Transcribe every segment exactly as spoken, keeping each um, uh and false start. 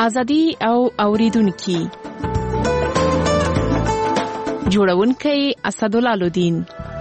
ازادي او اوریدونکو جوړونکي اسدالله لودین.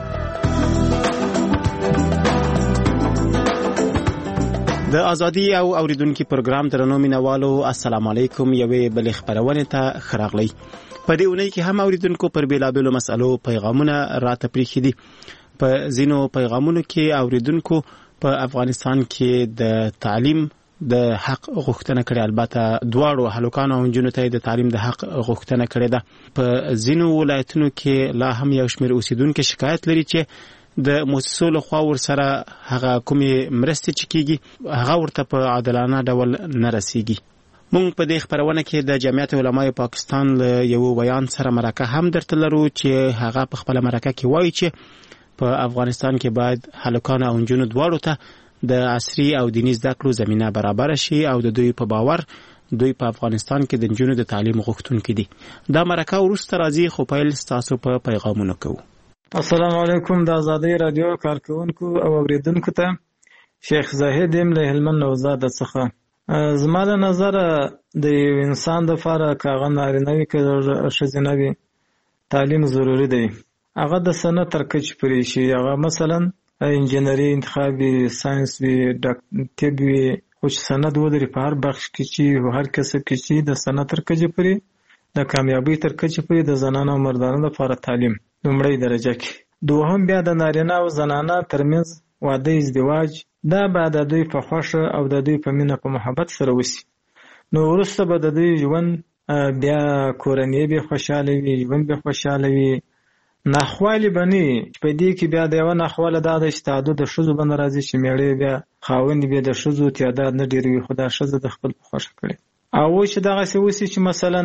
د ازادي او اوریدونکو پروګرام درنو مینوالو السلام علیکم. یوې بل خبرونه ته خراغلی. په دې اونۍ کې هم اوریدونکو پر بیلابلو مسالو پیغامونه راته پریښي دي. په زینو پیغامونو کې اوریدونکو په افغانستان کې د تعلیم د حق غوښتنه کړې، البته دواړو هلکانو او نجونو ته د تعلیم د حق غوښتنه کړې ده. په زینو ولایتونو کې لا هم یو شمېر اوسیدونکو شکایت لري چې د مؤسسو له خوا ورسره هغه کومې مرستې چې کیږي هغه ورته په عادلانه ډول نه رسیږي. موږ په دې خبرونه کې د جمعیت علماء پاکستان له یو بیان سره مرکه هم درته لرو چې هغه په خپل مرکه کې وایي چې په افغانستان کې باید هلکان او نجونو دواړو ته د عصري او دیني زده کړو زمينه برابر شي او د دوی په باور دوی په افغانستان کې د نجونو د تعلیم غوښتونکي دي. دا مرکه وروسته راځي، خو پیل ستاسو په پیغامونو کوو. السلام علیکم. د آزادۍ رادیو کارکونکو او اوریدونکو ته شیخ زاهد یم له هلمند نوزاد څخه. زما له نظر د یو انسان د لپاره کاغه نارینه وي که ښځینه وي تعلیم ضروری دی. هغه د سند تر کچې پورې شي. هغه مثلا انجینري انتخاب وي، ساینس وي، طب وي، خو چې سند ولري په هر بخش کې چې هر کسب کې چې د سند تر کچې پورې د کامیابی تر کچې پورې د زنانو او مردانو لپاره تعلیم لومړی درجه کې. دوهم بیا د نارینه او زنانه ترمنځ واده ازدواج، دا به د دوی په خوښه او د دوی په مینه په محبت سره وشي. نو وروسته به د دوی ژوند بیا کورنۍ به خوشاله وي، ژوند به خوشاله وي، ناخوالې به نه وي. په دې کې بیا د یوه ناخواله دا ده چې تعدد د ښځو به نه راځي چې مېړه بیا خاوند بیا د ښځو تعداد نه ډېر وي، خو دا ښځه د خپل په خوښه کړي. او چې دغسې وشي چې مثلا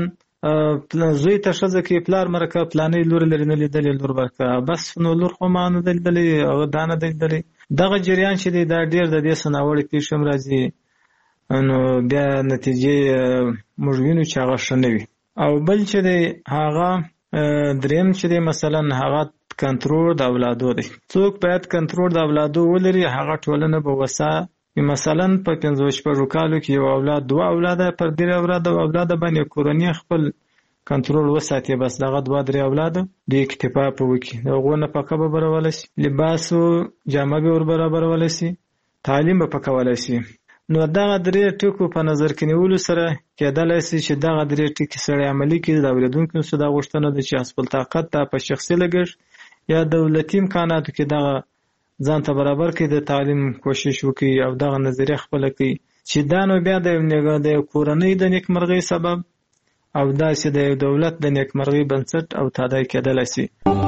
زوی ته ښځه کې پلار مرکه پلانې لور لري نه لیدلې لور ورکه، بس نو لور خو ما نه لیدلې هغه دا نه لیدلې. دغه جریان چې دی دا ډېر د دې څه ناوړې پېښې هم راځي، نو بیا نتیجې موږ وینو چې هغه ښه نه وي. او بل چې دی هغه دریم چې دی مثلا هغه کنټرول د اولادو دی. څوک باید کنټرول د اولادو ولري، هغه ټولنه به وسه. مثلا په پنځه شپږو کالو کې یو اولاد دوه اولاده پر درې اولاده اولاده باندې کورنۍ خپل کنټرول وساتي، بس دغه دوه درې اولاده دوی اکتفا په وکړي. د هغو نفقه به برابرولی شي، لباس او جامه به ور برابرولی شي، تعلیم به پکولی شي. نو دغه درې ټکو په نظر کې نیولو سره کېدلی شي چې دغه درې ټکي سړی عملي کړي. د اورېدونکو څخه دا غوښتنه ده چې خپل طاقت ته په شخصي لګښت یا دولتي امکاناتو کې دغه ځان ته برابر کړي، د تعلیم کوشش وکړي او دغه نظریه خپله کړي چې دا نو بیا د کورنۍ د نیکمرغۍ سبب او داسې د دولت د نیکمرغۍ بنسټ او تادی کېدلی شي.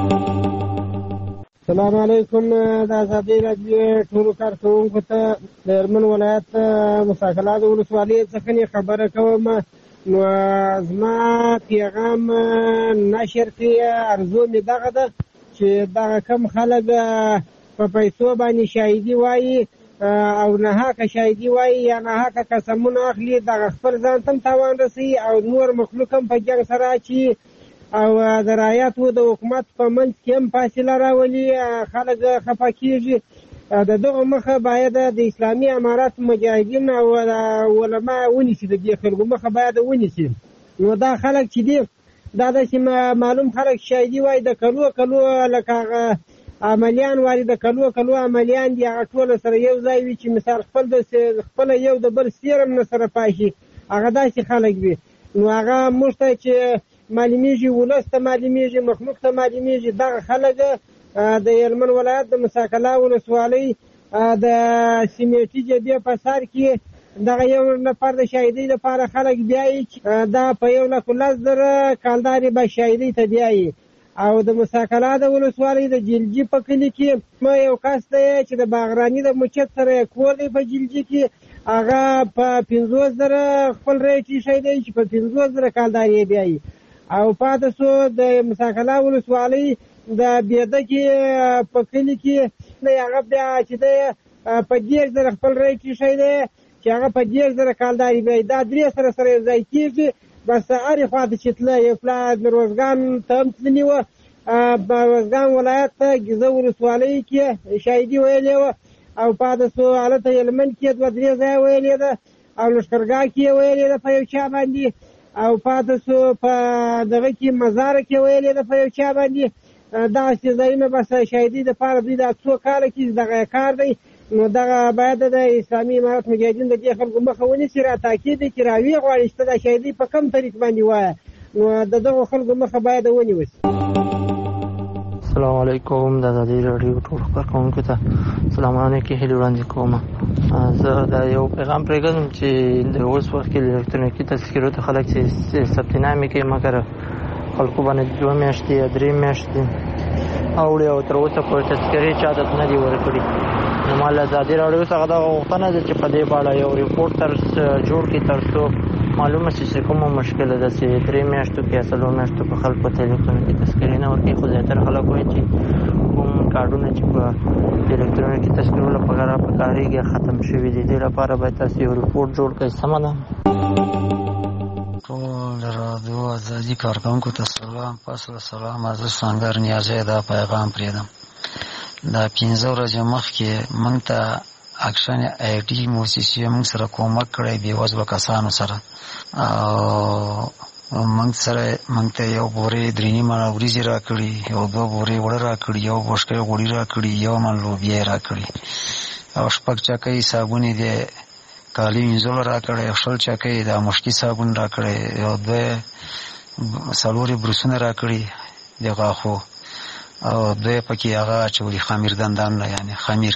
السلام علیکم. د آزادۍ رادیو ټولو کارکوونکو ته د هلمند ولایت مساکلات ولسوالۍ څخه خبره کوم. نو زما پیغام نشر کې ارزو مې دغه ده چې دغه کم خلک په پیسو باندې شاهدي وایي او ناحقه شاهدي وایي یا ناحقه قسمونه اخلي، دغه خپل ځان ته هم تاوان رسوي او نور مخلوق هم په جنګ سره اچي او د رعایتو د حکومت په منځ کې هم فاصله راولي، خلک خفه کېږي. د دغه مخه باید د اسلامي امارات مجاهدین او علما ونیسي، د دې خلکو مخه باید ونیسي. نو دا خلک چې دي دا داسې معلوم خلک شاهدي وایي د کلو کلو لکه عملیان واري د کلو کلو عملیان دي، هغه ټول سره یو ځای وي چې مثال خپل د خپل یو د بل سیرم نه سره پاشي، هغه داسې خلک وي. نو هغه موږ ته چې معلومیږي، ولس ته معلومیږي، مخلوق ته معلومیږي، دغه خلک د هلمند ولایت د مساکلا ولسوالۍ د سیمټي جبهې په سر کې دغه یو نفر د شاهدۍ لپاره خلک بیایي چې دا په یو لک لس زره کالدارې به شاهدۍ ته بیایي. او د مساکلا د ولسوالۍ د جلجي په کلي کې ما یو کس دی چې د باغراني د مچت سره کور دی په جلجي کې، هغه په پنځوس زره خپل ریټ شاهدۍ چې په پنځوس زره کالدارې بیایي. او پاتې سو د مساکلا ولسوالۍ د بیده کې په کلي کې هغه بیا چې دی په دېرش زره خپل ریټ شاهدۍ چې هغه په دېرش زره کالدارې بیایي. دا درې سره سره یو ځای کېږي. بس هرې خواته چې تله یو پلا روزګان ته هم تللي وه، په روزګان ولایت ته ګیزه ولسوالۍ کې شاهدي ویلې وه او پاتې سو هلته هلمند کې دوه درې ځایه ویلې ده او لښکرګاه کې یې ویلې ده په یو چا باندې، او پاتې سو په دغه کې مزار کې ویلې ده په یو چا باندې. دغسې ځایونه بس شهیدي دپاره دوی دا څو کاله کې دغه کار دی. نو دغه باید د اسلامي امارت مجاهدین د دې خلکو مخه ونیسي، را تاکید دی چې راویې غواړي چې دا شهیدي په کوم طریق باندې وایه، نو د دغو خلکو مخه باید ونیول شي. السلام علیکم. د ازادي راډیو ټولو کارکوونکو ته سلامونه کې هیلې وړاندې کوم. زه دا یو پیغام پرېږدم چې د اوس وخت کې الکترونیکي تذکرو ته خلک چې ثبتنامې کوي، مګر خلکو باندې دوه میاشتې یا درې میاشتې اوړي او تر اوسه پورې تذکرې چا ته نه دي ورکړي. نو ما له ازادي راډیو څخه دغه غوښتنه ده چې په دې په اړه یو ریپورټ تر جوړ کړي، تر څو معلومه شي چې کومه مشکله ده چې درې میاشتو کې یا څلور میاشتو په خلکو ته الکترونیکي تذکرې نه ورکوي. خو زیاتره خلک وایي چې کوم کارډونه چې په الکترونیکي تذکرو لپاره پکارېږي ختم شوي دي. دې لپاره باید تاسو یو ریپورټ جوړ کړئ. سمه ده. ټول رادیو ازادي کارکوونکو ته سلام. پس له سلامه زه سنګر نیازی دا پیغام پرېږدم. دا پنځه ورځې مخکې موږ ته اکشن آی ټي موسسې موږ سره کومک کړی بېوزلو کسانو سره، او موږ سره موږ ته یو بورې درې نیمه وریځې راکړي، یو دوه بورې اوړه راکړي، یو بوشکۍ غوړي راکړي، یو من لوبیا یې راکړي، او شپږ چکۍ صابون یې د کالي وینځلو راکړی، یو شل چکۍ د مشکي صابون راکړی، یو دوه څلور یې بروسونه راکړي د غاښو، او دوی پکې هغه اچولي خمیر دندانونه، یعنې خمیر.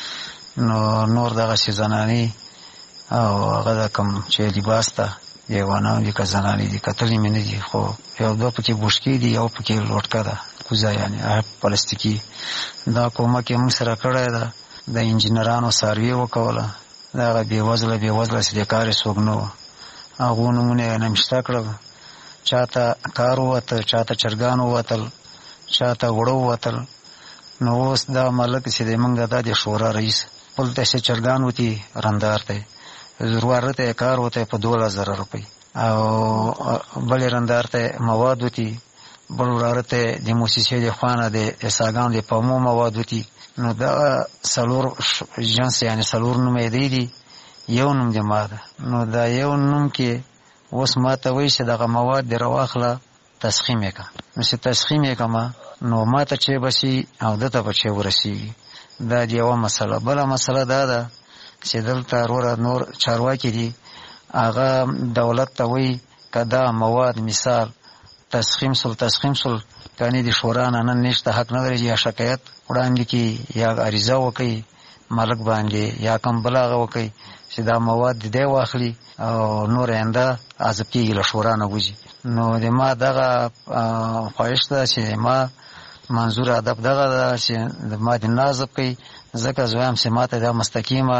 نو نور دغسې زنانې او هغه د کوم چې لباس ته دیوانان دي که زنانې دي کتلې مې نه دي، خو یو دوه پکې بوشکې دي، یو پکې لوټکه ده کوزه، یعنې پلاستیکي. دا کومک یې موږ سره کړی ده. د انجینرانو سروې وکوله، د هغه بېوزله بېوزله چې د کار یې څوک نه وه، هغو نومونه یې نمشته کړل. چا ته کار ووتل، چا ته چرګان ووتل، چا ته وړه ووتل. نو اوس دا ملک چې دی موږ دا د شورا رئیس خپل ته چې چرګان وتي رندار ته ضرورت یې کار وتی په دولس زره روپۍ، او بلې رندار ته مواد وتي، بل وراره ته د موسسې د خوا نه د اساګانو د پامو مواد وتي. نو دا څلور جنس یعنې څلور نومېدی دي، یو نوم د ما ده. نو دا یو نوم کې اوس ما ته وایي چې دغه مواد دې راواخله تسخیم یې کړه. نو چې تسخیم یې کړمه نو ما ته چې بسي او ده ته به چې ورسېږي. دا د یوه مسله. بله مسله دا ده چې دلته وروره نور چارواکي دي، هغه دولت ته وایي که دا مواد مثال تسخیم سل تسخیم سل کنې د شورا نه نن نشته حق نه لري، یا شکایت وړاندې کړي، یا عریضه وکړي ملک باندې، یا کوم بل هغه وکړي چې دا مواد د دی واخلي او نور آینده عذاب کېږي له شورا نه وځي. نو د ما دغه خواهش ده چې ما منظور ادب دغه ده چې ما د نازب کوي، ځکه زه وایم چې ما ته دا مستقیمه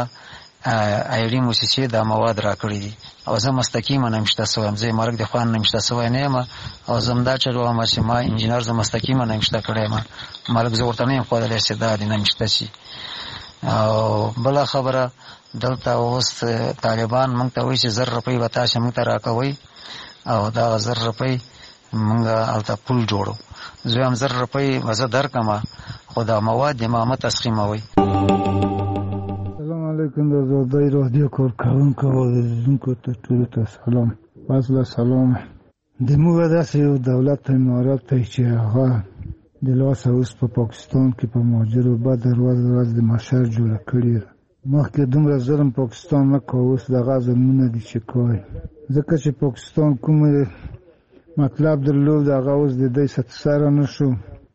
ایډي موسسې دا مواد راکړي دي، او زه مستقیمه نمشته سوی یم، زه یې مرګ د خوا نه نمشته سوی نه یم، او زه همدا چل وایم چې ما انجینر زه مستقیمه نمشته کړی یم، مرګ زه ورته نه یم ښودلی چې دا دې نمشته شي. او بله خبره دلته اوس طالبان موږ ته وایي چې زر روپۍ به تاسې موږ ته راکوئ، او دغه زر روپۍ موږ هلته پول جوړو. زه وایم زر روپۍ به زه درکړم، خو دا مواد دې ما مه تسخیموئ. السلام علیکم. د ازادۍ راډیو کارکوونکو او اورېدونکو ته ټولو ته سلام. پس له سلامه د موږ داسې یو دولت امارت دی چې هغه د لاسه اوس په پاکستان کې په مهاجرو بده ورځ ورځ د محشر جوړه کړې ده. مخکې دومره ظلم پاکستان نه کوه، اوس دغه ظلمونه دي چې کوي، ځکه چې پاکستان کوم مطلب درلود هغه اوس د دوی سره نه شو.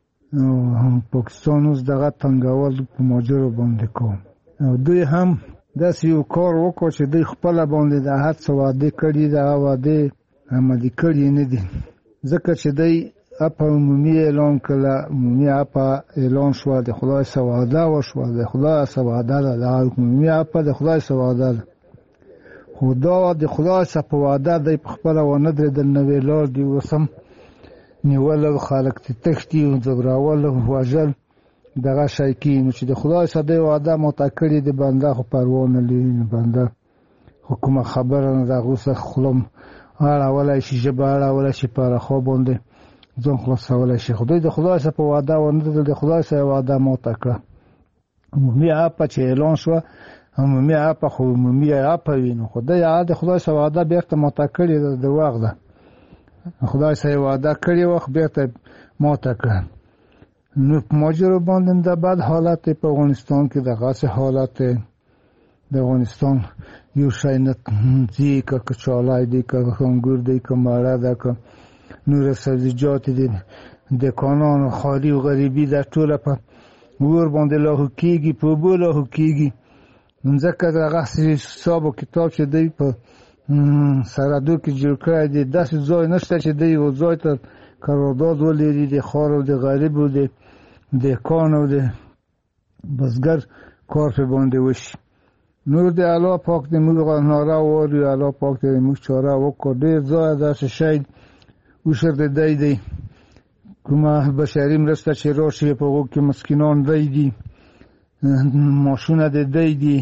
پاکستان اوس دغه تنګول په مهاجرو باندې کوم، او دوی هم داسې یو کار وکړو چې دوی خپله باندې د هر څه وعدې کړي دي، هغه وعدې عملي کړي نه دي، ځکه چې دوی اپا عمومي اعلان کړله، عمومي اپا اعلان شوه، د خدای څه وعده وشوه، د خدای څه وعده ده، دغه عمومي اپا د خدای څه وعده ده، خو دا د خدای څه په وعده دی په خپله ونه درېدل، نوې لار دي اوس هم نیول او خلک ترې تښتي او ځوراول او وژل دغه شی کېږي. نو چې د خدای څه دی وعده ماته کړې د بنده خو پروا نه لري، نو بنده خو کومه خبره نه د هغو څخه خوله اړولی شي، ژبه اړولی شي، په رخوا باندې ځان خلاصولی شي. خو دوی د خدای څه په وعده ونه درېدل، د خدای څه وعده ماته کړه. عمومي اپه چې اعلان شوه عمومي اپه خو عمومي اپه وي نو خو د یاد خدای سره وعده بیرته ماته کړې د وخت ده خدای سره وعده کړې وخت بیرته ماته کړه نو ماجرا باندې د بعد حالت په افغانستان کې د غاصه حالت د افغانستان یو شای نه دی که کچالای دی که انګور دی که ماره ده که نور سبزیجات دي د کانونو خالی او غریبي د ټوله په ور باندې لاهو کېږي په اوبو لاهو کېږي ځکه دغه حساب و کتاب چې دی په سرحدو کې جوړ کړی دی داسې ځای نشته چې دی یو ځای ته قرارداد ولري د ښار او د غریب او د دهقان او د بزګر کار په باندې وشي نور د الله پاک دې موږ ناره ووایو الله پاک دې موږ چاره وکړو ډېر ځای داسې شی وشر د دی دی کومه بشري مرسته چې راشي په هغو کې مسکینان دی دي ماشونه د دی دي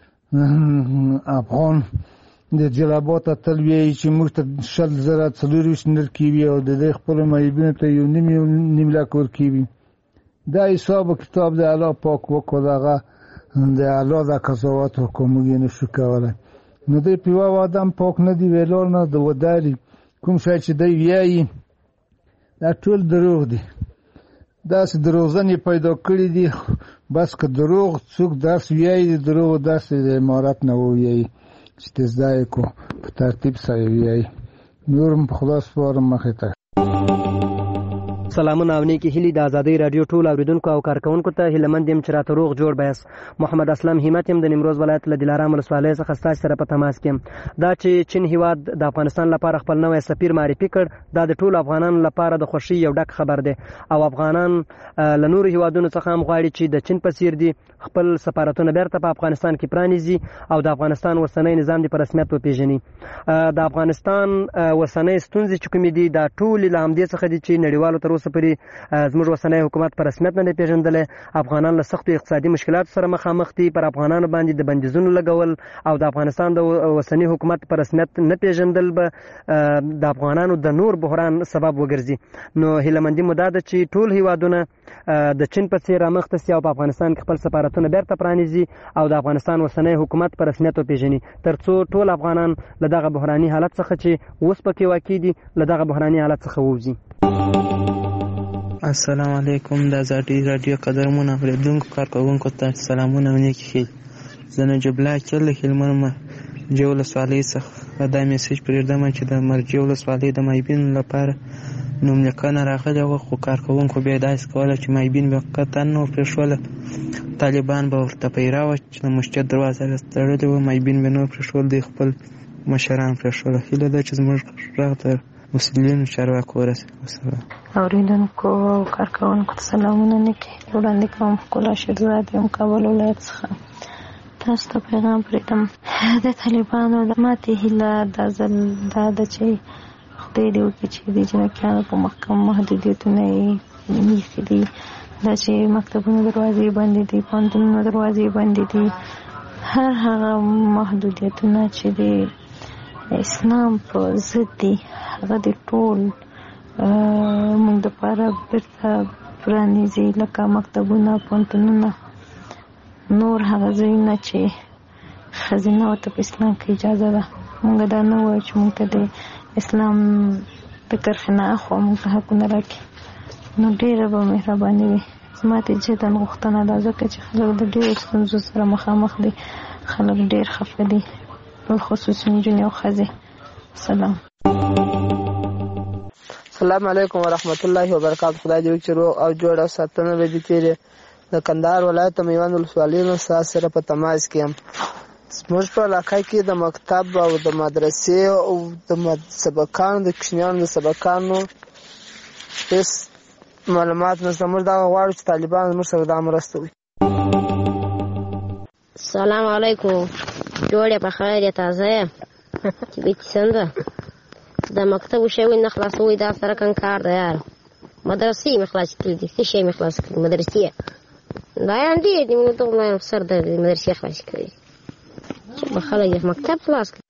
افغان د جلبات تل وایي چې موږ ته شل زره څلورویشت نرکې وي او د دی خپلو معیبینو ته یو نیم یو نیم لک ورکې وي دا حساب و کتاب د الله پاک وکړو دغه د الله د قضاوت وکړو موږ یې نشو کولی نو دی په یوه آدم پاک نه دی ویلار نه د وداري کوم شی چې دی ویایي دا ټول دروغ دی داسې دروغجنې پیدا کړي دي بس که دروغ څوک درس ویایي د دروغو درس د امارت نه وویایي چې ته زده یې کو په ترتیب سره ویایي نور هم په خدا سپارم مخې ته سلامونه او نیکی هیلې د ازادۍ راډیو ټول اوریدونکو او کارکونکو ته هیلهمند یم چې راته روغ جوړ بیاست محمد اسلم همت یم د نیمروز ولایت له دلارام ولسوالۍ څخه ستاسو سره په تماس کې یم دا چې چین هیواد د افغانستان لپاره خپل نوی سفیر معرفي کړ دا د ټولو افغانانو لپاره د خوښۍ یو ډک خبر دی او افغانان له نورو هیوادونو څخه هم غواړي چې د چین په څیر دي خپل سفارتونه بیرته په افغانستان کې پرانیزي او د افغانستان اوسنی نظام د په رسمیت وپیژني د افغانستان اوسنۍ ستونزې چې کومې دي دا ټولې له همدې څخه دي چې نړیوالو تر اوسه پورې زموږ اوسنی حکومت په رسمیت نه دی پیژندلی افغانان له سختو اقتصادي مشکلاتو سره مخامخ دي پر افغانانو باندې د بندیزونو لګول او د افغانستان د اوسني حکومت په رسمیت نه پیژندل به د افغانانو د نور بحران سبب وګرځي نو هیلهمندي مو دا ده چې ټول هیوادونه د چین په څیر رامخته سي او په افغانستان کې خپل سفارتونه بیرته پرانیزي او د افغانستان اوسنی حکومت په رسمیت وپیژني تر څو ټول افغانان له دغه بحراني حالت څخه چې اوس پکې واقع دي له دغه بحراني حالت څخه ووځي السلام علیکم د ازادۍ راډیو قدرمن اوریدونکو کارکوونکو ته سلامونه او نیکې ښې زه نجیب الله اکل له هلمند مرجې ولسوالۍ څخه دا میسج پرېږدم چې د مرجې ولسوالۍ د مایبینو لپاره نوملیکنه راغلې وه خو کارکوونکو بیا یې داسې کوله چې مایبین به قطعا نه پرېښوله طالبان به ورته پیرا وه چې د مسجد دروازه یې تړلې وه مایبین به نه پرېښول دوی خپل مشران پرېښوله هیله ده چې زموږ غږ د مسلمانو چارواکو ورسېږي اوریدونکو او کارکوونکو ته سلامونه نیکې وړاندې کوم ښکلا شیرزاد یم کابل ولایت څخه تاسو ته پیغام پرېږدم د طالبانو د ماتې هیله دا ځل دا ده چې خدای دې وکړي چې د جنکیانو په محکم محدودیتونه یې ایښي دي دا چې مکتبونو دروازې بندې دي پوهنتونونو دروازې بندې دي هر هغه محدودیتونه چې د اسلام په ضد دي هغه د ټول موږ دپاره بیرته پرانیزي لکه مکتبونه پوهنتونونه نور هغه ځایونه چې ښځینه ورته په اسلام کې اجازه ده موږ دا نه وایو چې موږ ته د اسلام د کرښې نه اخوا موږ ته حقونه راکړي نو ډېره به مهرباني وي زما ته جدا غوښتنه ده ځکه چې خلک د ډېرو ستونزو سره مخامخ دي خلک ډېر خفه دي بالخصوص نجونې او ښځې سلام السلام علیکم ورحمت الله وبرکاته خدای دې وکړي روغ او جوړ او ساتنه به دې تیرې د کندهار ولایت میوند ولسوالۍ نه ستاسو سره په تماس کې یم زموږ په علاقه کې د مکتب او د مدرسې او د سبقانو د کوچنیانو د سبقانو هېڅ معلومات نشته موږ دغه غواړو چې طالبان زموږ سره دا مرسته وکړي السلام علیکم جوړ یې په خیر یې تازه یې چې بیتي څنګه د مکتب شوی نه خلاصوي دا سره کم کار دی یار مدرسې مې خلاص کړي دي څه شی مې خلاص کړي مدرسې دا یې ډېر دي موږ ته وایم سر درد دی مدرسې خلاص کړي چې به خلک یې مکتب خلاص کړي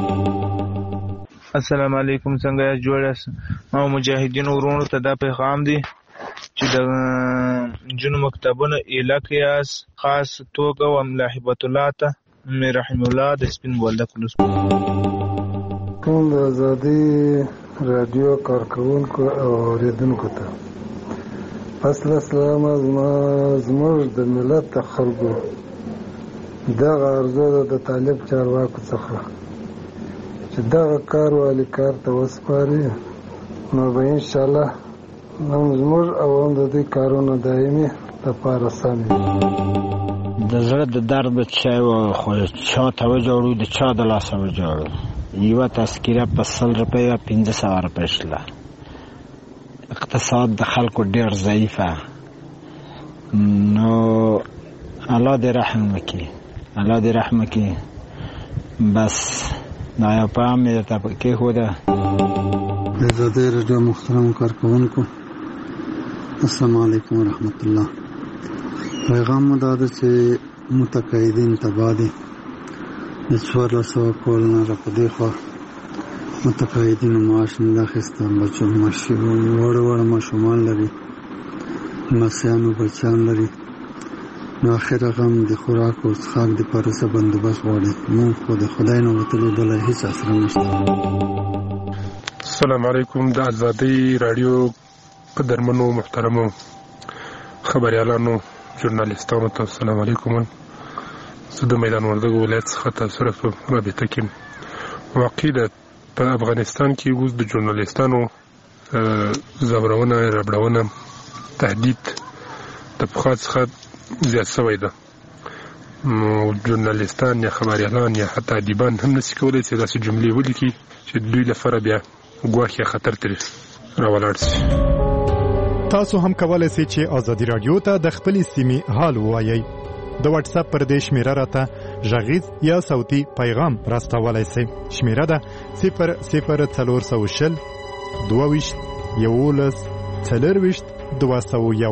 السلام علیکم څنګه یاست جوړ یاست او مجاهدینو ورونو ته دا پیغام دی چې د نجونو مکتبونه ایله کې یاست خاص توګه و ملا هبت الله ته مې رحیم الله د سپین بولدک ولسوالۍ. ټول د ازادي رادیو کارکوونکو او اورېدونکو ته اصل اسلام زموږ د ملت د خلکو دغه عرضه ده د طالب چارواکو څخه چې دغه کار والي کار ته وسپاري، نو به انشاءالله هم زموږ او هم د دوی کارونه دایمي لپاره سم وي. د زړه د درد چا خو چا ته وجوړو د چا د لاسه وجوړو. یوه تذکیره په سل روپیه پنځه سوه روپۍ شله. اقتصاد د خلکو ډېر ضعیفه، نو الله دې رحم وکړي، الله دې رحم وکړي. بس دا یو پیغام مې درته کېښوده. د ازادۍ راډیو محترمو کارکوونکو السلام علیکم ورحمت الله. پیغام مو دا ده چې متقاعدین تباه دي. د څوارلس سوه کال نه را په دې خوا متقاعدینو معاش نه ده اخیسته. بچو وړه وړه ماشومان لري، لمسیانو بچیان لري، نو اخر غم د خوراک او څښاک دپاره څه بندوبست غواړي. مونږ خو د خدای نه وتلي بله هېڅ اسره نشته. السلام علیکم. د ازادۍ راډیو قدرمنو محترمو خبریالانو ژورنالیستانو ته السلام علیکم. زه د میدان وردګو ولایت څخه تاسو سره په رابطه کې یم. واقع ده په افغانستان کې اوس د ژورنالیستانو ځورونه، ربړونه، تهدید د پخوا څخه زیات شوی ده. ژورنالیستان یا خبریالان یا حتی ادیبان هم نشي کولی چې داسې جملې ولیکي چې دوی لپاره بیا ګواښ یا خطر ترې راولاړ شي. تاسو هم کولی شئ چې ازادي راډیو ته د خپلې سیمې حال ووایئ. د واتس اپ پر دې شمیره راته غږیز یا صوتي پیغام راستولی شئ. شمیره ده صفر صفر څلور سوه شل دوه ویشت یولس څلرویشت دوه سوه یو.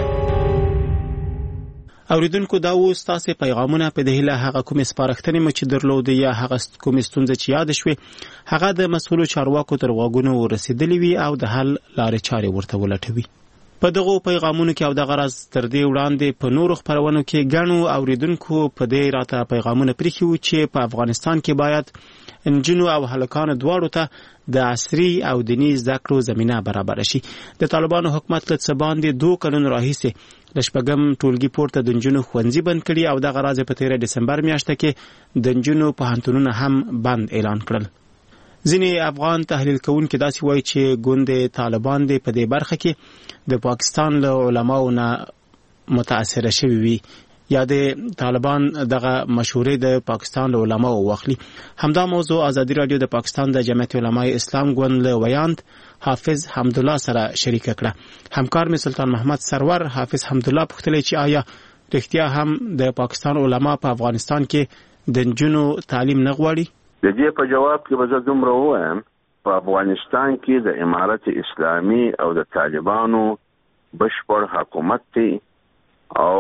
اوریدونکو دا و ستاسې پیغامونه په دې هیله هغه کومې سپارښتنې مو چې درلودې یا هغه کومې ستونزه چې یاد شوې هغه د مسؤلو چارواکو تر غوږونو ورسېدلې وي او د حل لارې چارې ورته ولټوي. په دغو پیغامونو کې او د غرض تر دې وړاندې په نورو خپرونو کې ګڼو اوریدونکو په دې راته پیغامونه پرېښي وو چې په افغانستان کې باید نجونو او هلکانو دواړو ته د عصري او دیني زده کړو زمینه برابر شي. د طالبانو حکومت له څه باندې دوه کلونو راهیسې د شپږم ټولګي پورته د نجونو ښوونځي بند کړي او دغه راز په تېره ډسمبر میاشته کې د نجونو پوهنتونونه هم بند اعلان کړل. ځینې افغان تحلیل کوونکي داسې وایي چې ګوند طالبان دې په دې برخه کې د پاکستان له علماو نه متاثره شوي وي یا د طالبان دغه مشورې د پاکستان له علماو واخلي. همدا موضوع ازادي راډیو د پاکستان د جمعیت علماء اسلام ګوند له ویاند حافظ حمدالله سره شریک کړه. همکار می سلطان محمد سرور حافظ حمدالله پوښتلی چې آیا رښتیا هم د پاکستان علما په افغانستان کې د نجونو تعلیم نه غواړي؟ د دې په جواب کې به زه دومره ووایم، په افغانستان کې د امارت اسلامي او د طالبانو بشپړ حکومت دی او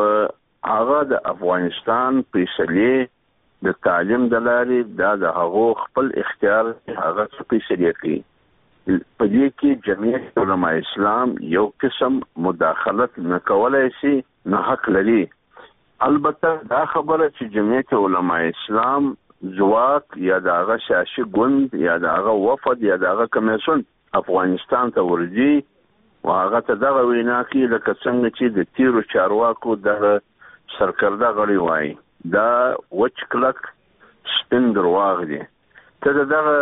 هغه د افغانستان فیصلې د تعلیم د لارې دا د هغو خپل اختیار هغه فیصلې کوي. په دې کې جمعیت علماء اسلام یو قسم مداخلت نه کولای شي، نه حق لري. البته دا خبره چې جمعیت علماء اسلام ځواک یا د هغه سیاسي ګوند یا د هغه وفد یا د هغه کمیسیون افغانستان ته ورځي او هغه ته دغه وینا کوي لکه څنګه چې د تیرو چارواکو دغه سرکرده غړي وایي، دا وچ کلک سپین درواغ دي. ته دغه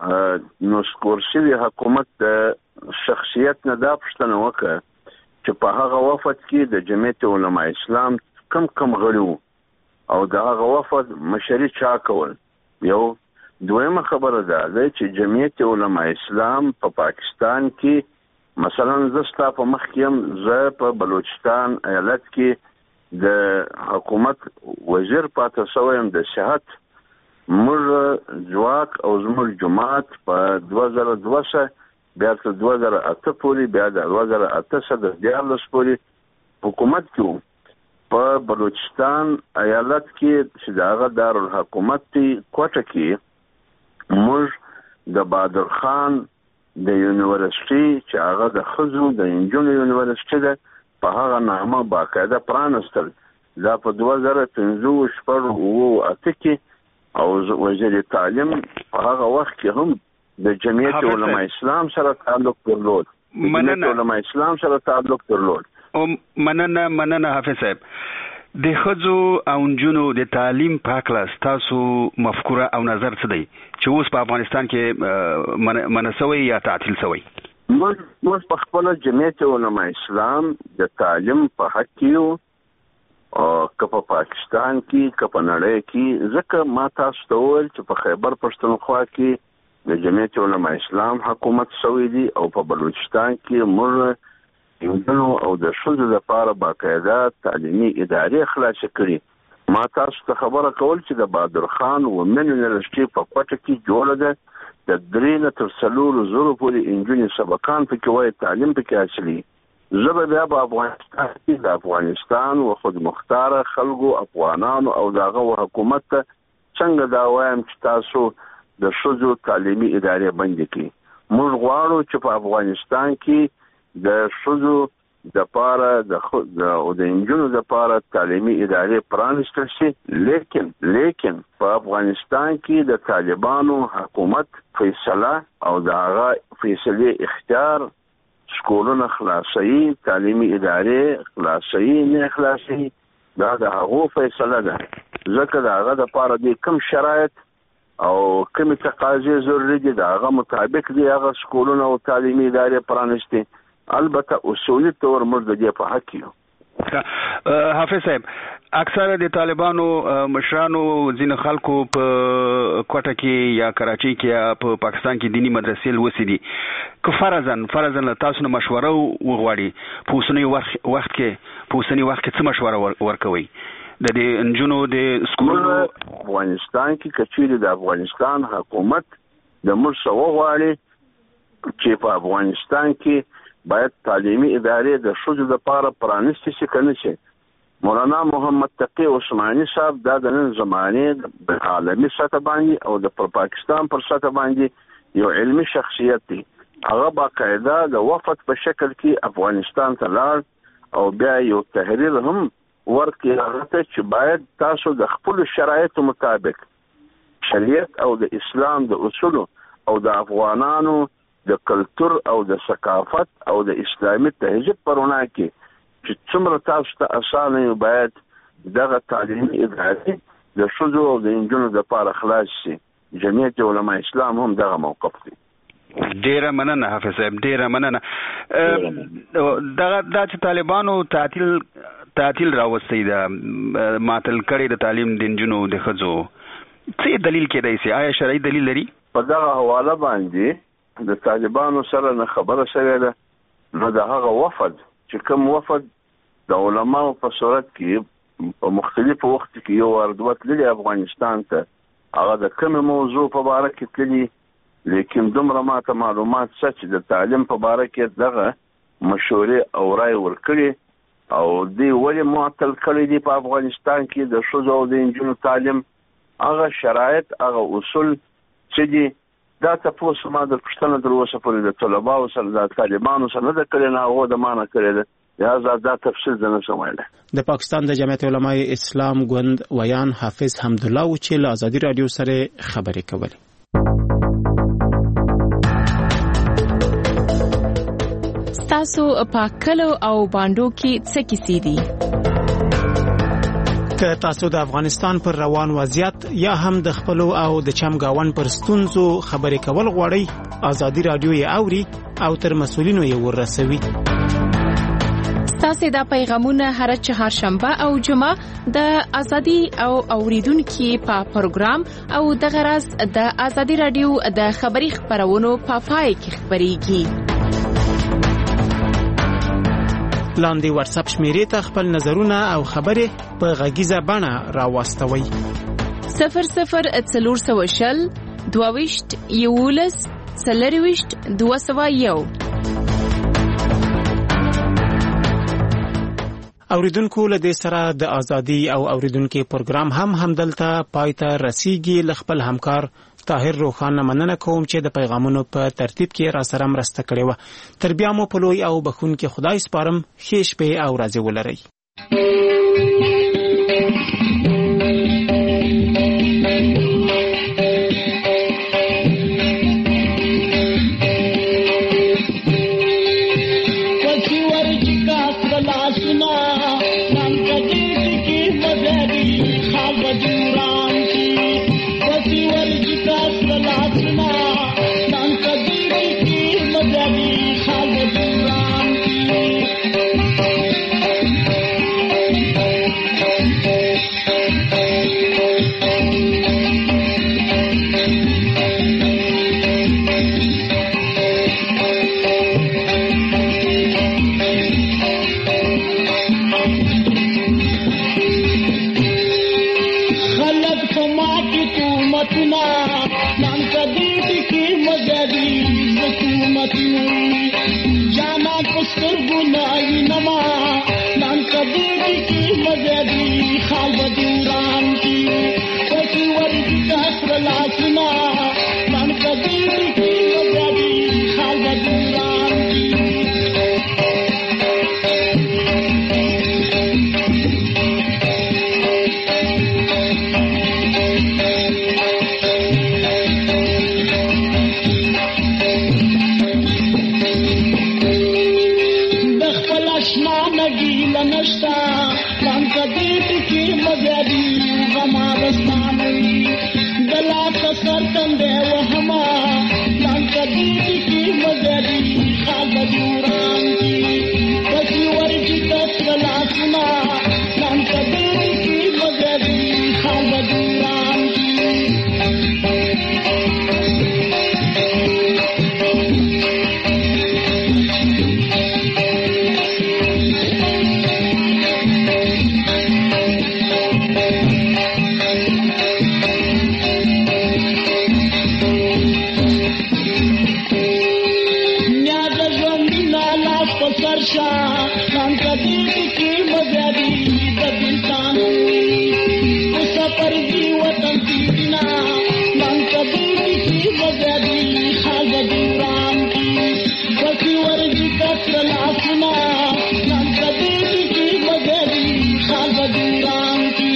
نسکور شوي حکومت د شخصیت نه دا پوښتنه وکړه چې په هغه وفد کې د جمعیت علماء اسلام کم کم غړي وو او د هغه وفد مشري چا کول. یو دویمه خبره ده چې جمعیت علماء اسلام په پا پاکستان کې مثلا زه ستا په مخ کې هم زه په بلوچستان ایالت کې د حکومت وزیر پاتې شوی یم د صحت. موږ ځواک او زموږ جماعت په دوه زره دوه بیا تر دوه زره اته پورې بیا د دوه زره اته څخه د دیارلس پورې حکومت کې وو. په بلوچستان ایالت کې چې د هغه دارالحکومت دی کوټه کې موږ د بادر خان د یونیورسيټي چې هغه د ښځو د انجونو یونیورسيټي ده په هغه نامه باقاعده پرانستل دا په دوه زره پنځه شپږ اوه اته کې او وزیر تعلیم په هغه وخت کې هم د جمعیت علماء اسلام سره تعلق درلود مننه علماء اسلام سره تعلق درلود او مننه مننه حافظ صاحب د خځو او نجونو د تعلیم په اړه تاسو مفکوره او نظر څه دی چې اوس په افغانستان کې منسوي یا تعطیل شوی؟ موږ موږ په خپل جمعیت علماء اسلام د تعلیم په حق کې او که په پاکستان کې که په نړۍ کې ځکه ما تاسو ته وویل چې په خیبر پښتونخوا کې د جمعیت علماء اسلام حکومت شوی دی او په بلوچستان کې موږ یوندنو او د ښځو لپاره باقاعده تعلیمي ادارې خلاصې کړي. ما تاسو ته خبره کول چې د بهادر خان ومن یونیورسټي په کوټه کې جوړه ده د درې نه تر څلورو زرو پورې انجونې سبقان پکې وایي تعلیم پکې حاصلي. زه به بیا په افغانستان کې د افغانستان و خود مختاره خلکو افغانانو او د هغه حکومت ته څنګه دا وایم چې تاسو د ښځو تعلیمي ادارې بندې کړي. موږ غواړو چې په افغانستان کې د ښځو د پاره د او د انجونو د پاره تعلیمي ادارې پرانیستل شي، لیکن لیکن په افغانستان کې د طالبانو حکومت فیصله او د هغه فیصلې اختیار سکولونه خلاصوي، تعلیمي ادارې خلاصوي نه خلاصوي، دا د هغو فیصله ده. ځکه د هغه د پاره د کم شرایط او کوم تقاضې ضروري دي د هغه مطابق دی هغه سکولونه او تعلیمي ادارې پرانیستي. البته اصولي تور موږ د دې په حق یو. حافظ صاحب اکثره د طالبانو مشرانو ځینې خلکو په کوټه کې یا کراچۍ کې یا په پاکستان کې دینی مدرسې لوستي دي. که فرضاً فرضاً له تاسو نه مشوره وغواړي په اوسني وخت کې په اوسني وخت کې څه مشوره ورکوي د دې نجونو د سکولونو افغانستان کې؟ کچېرې د افغانستان حکومت د موږ څه وغواړي چې په افغانستان کې باید تعلیمي ادارې د ښځو لپاره پرانیستې شي که نه شي. مولانا محمد تقی عثماني صاحب دا د نن زمانې د عالمي سطح باندې او د پر پاکستان پر سطح باندې یو علمي شخصیت دی. هغه باقاعده د وفد په شکل کې افغانستان ته لاړ او بیا یو تحریر هم ورکړي هغه ته چې باید تاسو د خپلو شرایطو مطابق شریعت او د اسلام د اصولو او د افغانانو د کلتور او د ثقافت او د اسلامي تهذیب پرونه کې چې څومره تاسو ته اسانه یو باید دغه تعلیمي ادارې د ښځو او د نجونو لپاره خلاص شي. جمعیت علماء اسلام هم دغه موقف دی. ډیره مننه حافظ صاحب، ډیره مننه. دغه دا چې طالبانو تعطیل تعطیل راوستي دا معطل کړي د تعلیم د نجونو د ښځو، څه دلیل کېدای شي؟ آیا شرعي دلیل لري؟ په دغه حواله باندې د طالبانو سره نه خبره شوې ده. نو د هغه وفد چې کوم وفد د علماو په صورت کې په مختلفو وخت کې یو وار دوه تللي افغانستان ته، هغه د کومې موضوع په باره کې تللي، لیکن دومره ماته معلومات شته چې د تعلیم په باره کې دغه مشورې او رای ورکړي او دوی ولې معطل کړی دي په افغانستان کې د ښځو او د نجونو تعلیم. هغه شرایط هغه اصول چې دي دا تاسو ما د پښتنه در اوسه پورې د طلباو سره د طالبانو سره نه د کړی نه هغه د معنی کړی ده. لہذا دا تفصیل د نه سمایله. د پاکستان د جمعیت علماء اسلام ګوند ویان حافظ حمدالله و چې له آزادي رادیو سره خبرې کولې. تاسو په کلو او باندو کې څه کیسې دي؟ که تاسو د افغانستان پر روان وضعیت یا هم د خپل او د چمګاون پر ستونزو خبرې کول غواړئ، آزادي رادیو یې اوري او تر مسؤلینو یې ورسوي. تاسو دا پیغامونه هر چهارشنبه او جمعه د آزادي او اوریدونکو په پروګرام او د غرض د آزادي رادیو د خبري خبرونو په پای کې خبريږي. لاندې واتس اپ شمیرې ته خپل نظرونه او خبرې په غږیزه بڼه راوستوي. صفر صفر څلور سوه شل دوه ویشت یولس څلور ویشت دوه سوه یو. اوریدونکو له دې سره د ازادي او اوریدونکو پروګرام هم همدلته پای ته رسیږي. ل خپل همکار طاهر روخان مننه کوم چې د پیغامونو په ترتیب کې را سره مرسته کړې و. تر بیا مو په لوی او بخون کې خدای سپارم. ښه شپه او ورځ ولرئ. لاسونه نن کدی ټکی مزدي حکومتي جانا پستر ګناي نما نن کدی ټکی مزدي خال بدوران کی پتی ورې تاسو لاسونه نن کدی ټکی مزدي خال بدوران کی नशा काम कभी टिकी मजारी हमारा सामने गला कसर कंदे वो हमा काम कभी टिकी मजारी खाल बदूरान की कसी वर्जी कसला सुना काम कभी टिकी मजारी खाल बदूरान की काम कभी टिकी मजारी बदिलसान उस पर जीवतन दीना काम कभी टिकी मजारी खाल बदूरान की बसी वर्जी कसला सुना काम कभी टिकी मजारी खाल बदूरान की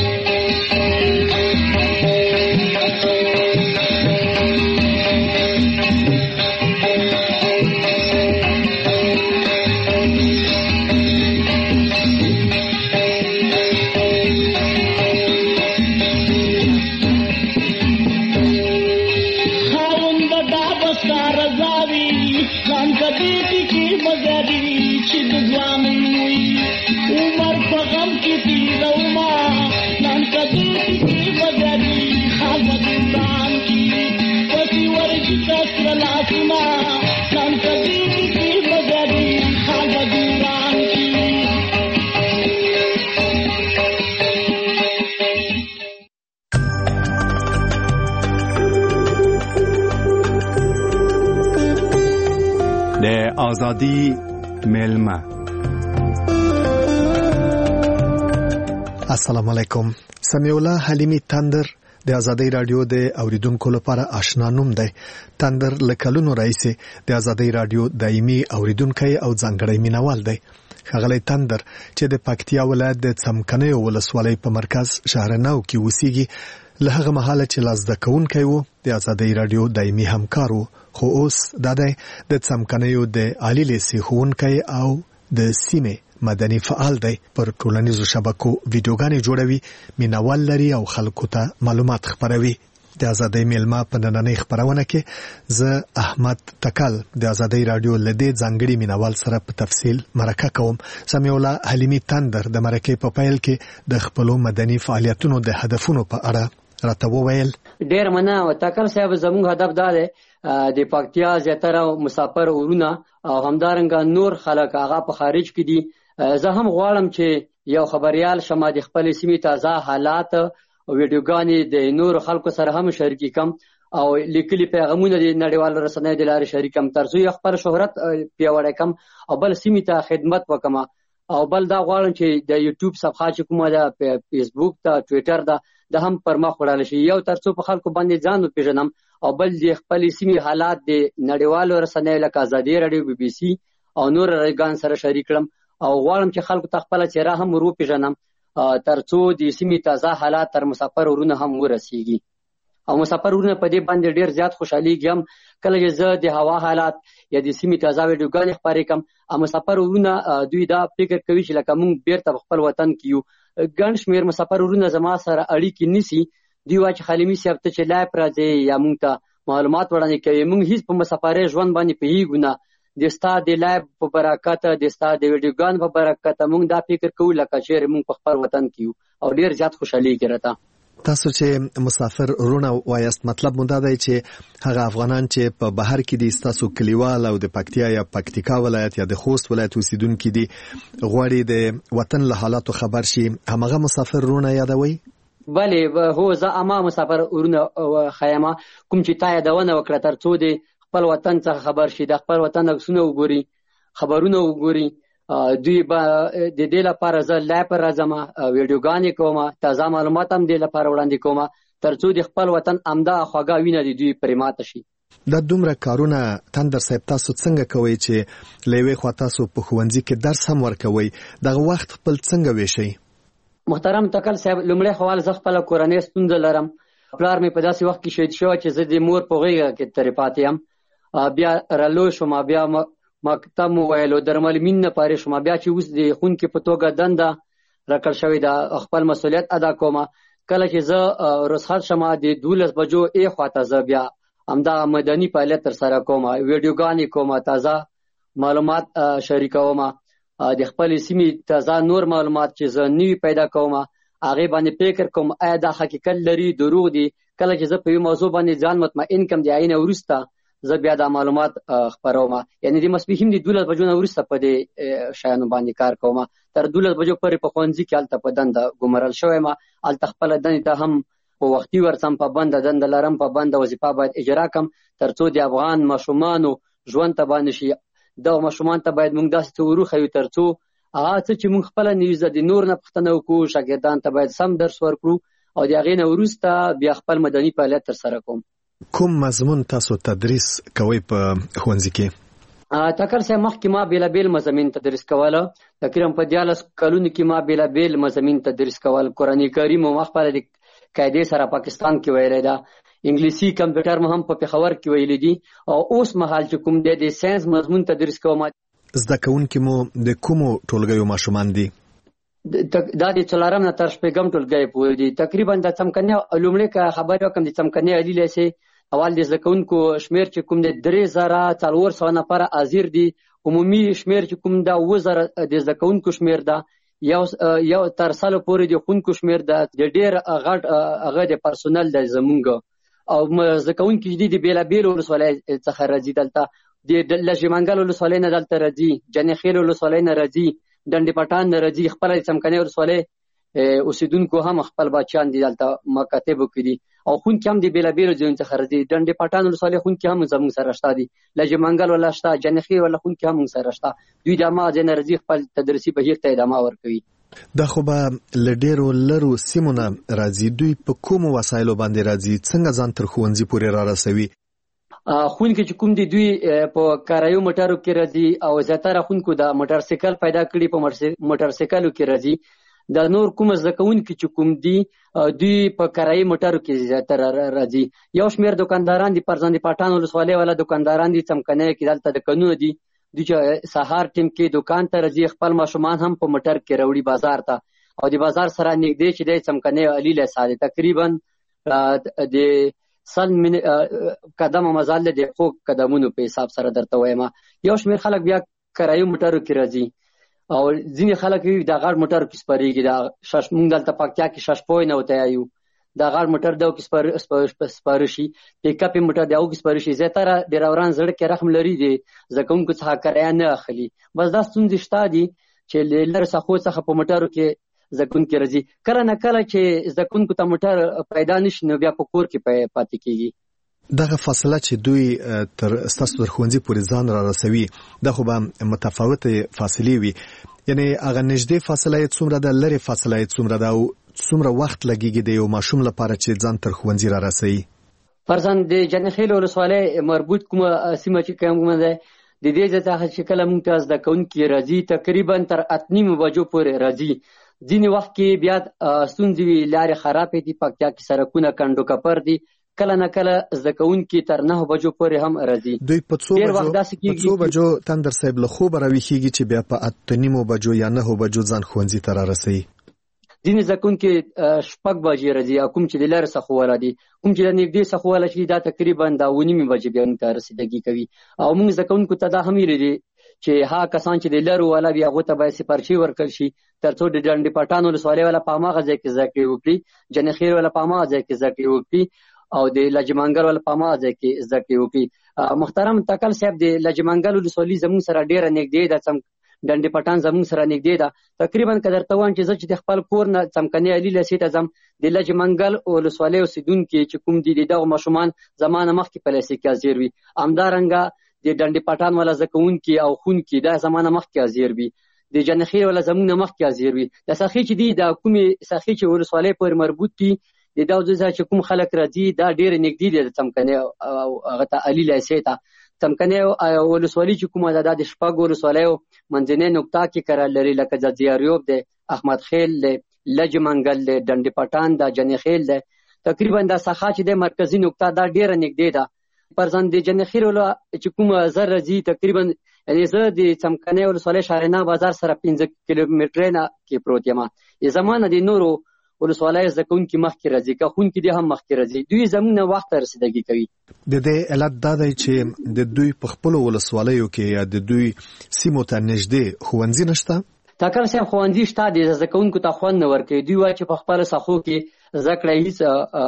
آزادی ملما. السلام علیکم. سمیع الله حلیمی تندر د آزادۍ رادیو د اوریدونکو لپاره آشنا نوم دی. تندر لکلونو رئیس د آزادۍ رادیو دایمي اوریدونکو او ځانګړی مینوال دی. ښاغلی تندر چې د پکتیا ولایت د څمکنیو ولسوالۍ په مرکز شهرنو کې اوسېږي، له هغه مهاله چې لازده کوونکی و د آزادۍ رادیو دایمي همکار و، خو اوس دا دی د څمکنیو د عالی لیسې ښوونکی او د سیمې مدني فعال دی. پر ټولنیزو شبکو ویډیوګانې جوړوي، مینوال لري او خلکو ته معلومات خپروي. د آزادۍ میلمه په نننۍ خپرونه کې زه احمد تکل د آزادۍ رادیو له دې ځانګړي مینوال سره په تفصیل مرکه کوم. سمیع الله حلیمی تندر د مرکې په پیل کې د خپلو مدني فعالیتونو د هدفونو په اړه راته وویل. ډېر مننه تکل صاحب، زموږ هدف دا دی د پکتیا زیاتره مسافر ورونه او همدارنګه نور خلک هغه په خارج کې دي. زه هم غواړم چې یو خبريال شمه د خپل سیمې تازه حالات او ویډیوګانې د نور خلکو سره هم شریک کم او لیکلي پیغامونه د نړیوالو رسنیو د لارې شریک کم ترڅو خپل شهرت پیاوړی کم او بل سیمې ته خدمت وکم. او بل دا غواړم چې د یوټیوب صفحه چې کومه ده، فیسبوک ته، ټویټر ده، د هم پر مخ وړل شي، یو ترڅو په خلکو باندې ځان وپېژنم او بل د خپل سیمې حالات د نړیوالو رسنیو لکه آزادي رادیو، بي بي سي او نور رادیوګان سره شریک کړم. او غواړم چې خلکو ته خپل چهره هم وروپېژنم ترڅو د سیمې تازه حالات تر مسافر ورونه هم ورسیږي. او مسافر ورونه په دې باندې ډیر زیات خوشحاليږي هم کله چې زه د هوا حالات یا د سیمې تازه ویډیوګانې خپرې کوم. او مسافر ورونه دوی دا فکر کوي چې لکه موږ بیرته خپل وطن کې یو. ګڼ شمېر مسافر ورونه زما سره اړیکې نیسي، دوی وایي چې خلیمي صاحب ته چې لایف راځي یا موږ ته معلومات وړاندې کوي، موږ هیڅ په مسافرۍ ژوند باندې پوهیږو نه. د ستا د لایف په برکت، د ستا د ویډیوګانو په برکت موږ دا فکر کوو لکه چېرې موږ په خپل وطن کې یو او ډېر زیات خوشحالېږي راته. تاسو چې مسافر ورونه وایاست، مطلب مو دا دی چې هغه افغانان چې په بهر کې دي، ستاسو کلیوال او د پکتیا یا پکتیکا ولایت یا د خوست ولایت اوسیدونکي دي، غواړي د وطن له حالاتو خبر شي، همغه مسافر ورونه یادوي؟ بلې هو زه اما مسافر ورونه خیمه کوم چې تا یادونه وکړه تر څو د خپل وطن څخه خبر شي د خپل وطن عکسونه وګوري خبرونه وګوري دوی به د دې لپاره زه لایو پر راځم ویډیوګانې کوم تازه معلومات هم دې لپاره وړاندې کوم تر څو د خپل وطن امدا خواږه وینه د دوی پرې ماته شي. دا دومره کارونه تندر صاحب تاسو څنګه کوئ چې له یوې خوا تاسو په ښوونځي کې درس هم ورکوئ دغه وخت خپل څنګه ویشئ؟ محترم تکل صاحب لومړی خو زه خپله کورنۍ ستونزه لرم. پلار مې په داسې وخت کې شهید شوی چې زه د مور په غېږه کې ترې پاتې یم. بیا رالوی شوم بیا مکتب مو ویلو درمل مین نه پارې شوم بیا چې اوس د ښوونکي په توګه دنده راکړل شوې ده خپل مسؤلیت ادا کوم. کله چې زه رخصت شم د دولس بجو ای خواته زه بیا همدا مدني فعالیت ترسره کوم ویډیوګانې کوم تازه معلومات شریکوم د خپل سیمې تازه نور معلومات چې زه نوي پیدا کوم هغې باندې فکر کوم آیا دا حقیقت لري دروغ دي. کله چې زه په یو موضوع باندې ځان مطمئن کم د هغې نه وروسته زه بیا دا معلومات خپروم. یعنې د ماسپښین د دولس بجو نه وروسته په دې شیانو باندې کار کوم. تر دولس بجو پورې په ښوونځي کې هلته په دنده ګمارل شوی یم. هلته خپله دندې ته هم په وختي ورځم پابنده دنده لرم پابنده وظیفه باید اجرا کړم تر څو د افغان ماشومانو ژوند ته باندې شي. دغه ماشومان ته باید موږ داسې څه وروښیو تر څو هغه څه چې موږ خپله نوي زده د نور نه پوښتنه وکړو شاګردانو ته باید سم درس ورکړو او د هغې نه وروسته بیا خپل مدني فعالیت ترسره کوم. کوم مضمون تاسو تدریس کوئ په ښوونځي کې؟ تکل صاحب مخکې ما بېلابېل مضامین تدریس کوله. تقریبا په دیارلس کلونو کې ما بېلابېل مضامین تدریس کول. قرآن کریم مو ما خپله د قاعدې سره پاکستان کې ویلی ده. انګلیسي کمپیوټر مو هم په پېښور کې ویلی دي او اوس مهال چې کوم دی د ساینس مضمون تدریس کوم. زده کوونکي مو د کومو ټولګیو ماشومان دي؟ دا د څلورم نه تر شپږم ټولګی پورې دي. تقریبا د څمکنیو لومړی که خبرې وکړم د څمکنیو علي لیسې اول د زده کوونکو شمېر چې کوم دی درې زره څلور سوه نفره حاضر دي. عمومي شمېر چې کوم ده اووه زره د زده کوونکو شمېر ده. یو یو تر سلو پورې د ښوونکو شمېر ده. د ډېر غټ هغه د پرسونل دی زمونږ او زده کوونکي دي د بېلابېلو ولسوالیو څخه راځي. دلته د لږې منګل ولسوالۍ نه دلته راځي جنې خیل ولسوالۍ نه راځي ډنډې پټان نه راځي خپله د څمکنۍ ولسوالۍ اوسېدونکو هم خپل بچیان دي دلته مکاتبو کې دي او ښوونکي هم د بېلابېلو ځایونو څخه راځي. ډنډې پټان ولسوالۍ ښوونکي هم زموږ سره شته دي. لږې منګل والا شته جنې خیل والا ښوونکي هم موږ سره شته. دوی د هماغه ځای نه راځي خپل تدریسي بهیر ته ادامه ورکوي. دا خو به له ډېرو لرو سیمو نه راځي. دوی په کومو وسایلو باندې راځي؟ څنګه ځان تر ښوونځي پورې را رسوي؟ ښوونکي چې کوم دي دوی په کارایو موټرو کې راځي او زیاتره ښوونکو د موټر سایکل پیدا کړي په موټر سایکلو کې راځي. د نور کوم زده کوونکي چې کوم دي دوی په کرایي موټرو کې زیاتره راځي. یو شمېر دکانداران دي پرځان د پټان ولسوالۍ والا دکانداران دي څمکنیو کې دلته دکانونه دي. دوی چې سهار ټیم کې دکان ته راځي خپل ماشومان هم په موټر کې راوړي بازار ته او د بازار سره نږدې چې دی څمکنیو علي لیسه دی تقریبا د سل قدمه مزال دی د ښو قدمونو په حساب سره درته وایم. یو شمېر خلک بیا کرایي موټرو کې راځي او ځینې خلک د غټ موټرو کې سپارېږي. د موږ دلته پکتیا کې ششپوی نه ورته وایو. د غټ موټر د هغو کې سپاره شي پیکاپ موټر د هغو کې سپاره شي. زیاتره د راوران زړه کې رحم لري د زده کوونکو څخه کرایه نه اخلي. بس دا ستونزې شته دي چې له لرې ساحو څخه په موټرو کې زده کوونکي راځي. کله نه کله چې زده کوونکو ته موټر پیدا نشي نو بیا په کور کې پاتې کېږي. دغه فاصله چې دوی تر ستاسو تر ښوونځي پورې ځان را رسوي دا خو به متفاوتې فاصلې وي. یعنې هغه نږدې فاصله یې څومره ده لرې فاصله یې څومره ده او څومره وخت لګیږي د یو ماشوم لپاره چې ځان تر ښوونځي را رسوي؟ فرضاً د جنې خیل ولسوالۍ مربوط کومه سیمه چې کومه ده د دې ځای څخه چې کله موږ ته زده کوونکي راځي تقریبا تر اته نیمو بجو پورې راځي. ځینې وخت کې بیا ستونزې وي لارې خرابې دي پکتیا کې سړکونه کنډو کپر دي کله نه کله زده کوونکي تر نهو بجو پورې هم راځي. دوی په څو بجو په څو بجو تندر صاحب له خوبه راویښېږي چې بیا په اته نیمو بجو یا نهو بجو ځان ښوونځي ته را رسوي؟ ځینې زده کوونکي شپږ بجې راځي او کوم چې د لرې څخه والا دي کوم چې د نږدې څخه والا شي دا تقریبا د اوه نیمې بجې بیا موږ ته رسیدګي کوي. او موږ زده کوونکو ته دا هم ویلي دي چې هغه کسان چې د لرو والا وي هغو ته باید سپارچي ورکړل شي تر څو د ډنډې پټان ولسوالۍ والا په هماغه ځای کې زده کړې وکړي جنې خیل والا په هماغه ځای کې زده کړې وکړي او د لجمنګل والا په هماغه ځای کې زده کړې وکړي. محترم تکل صاحب د لجمنګل ولسوالۍ زموږ سره ډېره نږدې ده ډنډې پټان زموږ سره نږدې ده. تقریبا که درته وایم چې زه چې د خپل کور نه څمکني علي لسې ته ځم د لج منګل ولسوالۍ اوسېدونکي چې کوم دي د دغو ماشومان زما نه مخکې په لیسې کې حاضر وي. همدارنګه د ډنډې پټان والا زده کوونکي او ښوونکي دا زما نه مخکې حاضر وي. د جنخیل والا زموږ نه مخکې حاضر وي. د ساخي چې دي د کومې ساخي چې ولسوالۍ پورې مربوط دي د دا ځای چې کوم خلک راځي دا ډېر نږدې دي د څمکني او هغه ته علي لیسې ته. څمکني ولسوالي چې کومه ده دا د شپږو ولسوالیو منځنۍ نقطه کې قرار لري لکه ځاځیاریوب دی، احمد خیل دی، لج منګل دی، ډنډې پټان ده، جنخیل دی. تقریبا دا ساحه چې د مرکزي نقطه دا ډېره نږدې ده. پرځان د جنخیل ولا چې کومه زر راځي تقریبا یعنې زه د څمکني ولسوالۍ شارنا بازار سره پنځه کیلومتره نه کې پروت یم. زما نه د نورو ولسوالۍ زده کوونکي مخکې راځي که ښوونکي دي هم مخکې راځي. دوی زموږ نه وخت ته رسیدګي کوي. د دې علت دا دی چې د دوی په خپلو ولسوالیو کې یا د دوی سیمو ته نږدې ښوونځي نشته. ټاکل شوی ښوونځي شته د زده کوونکو ته خوند نه ورکوي. دوی وایي چې په خپلو ساحو کې زده کړه هېڅ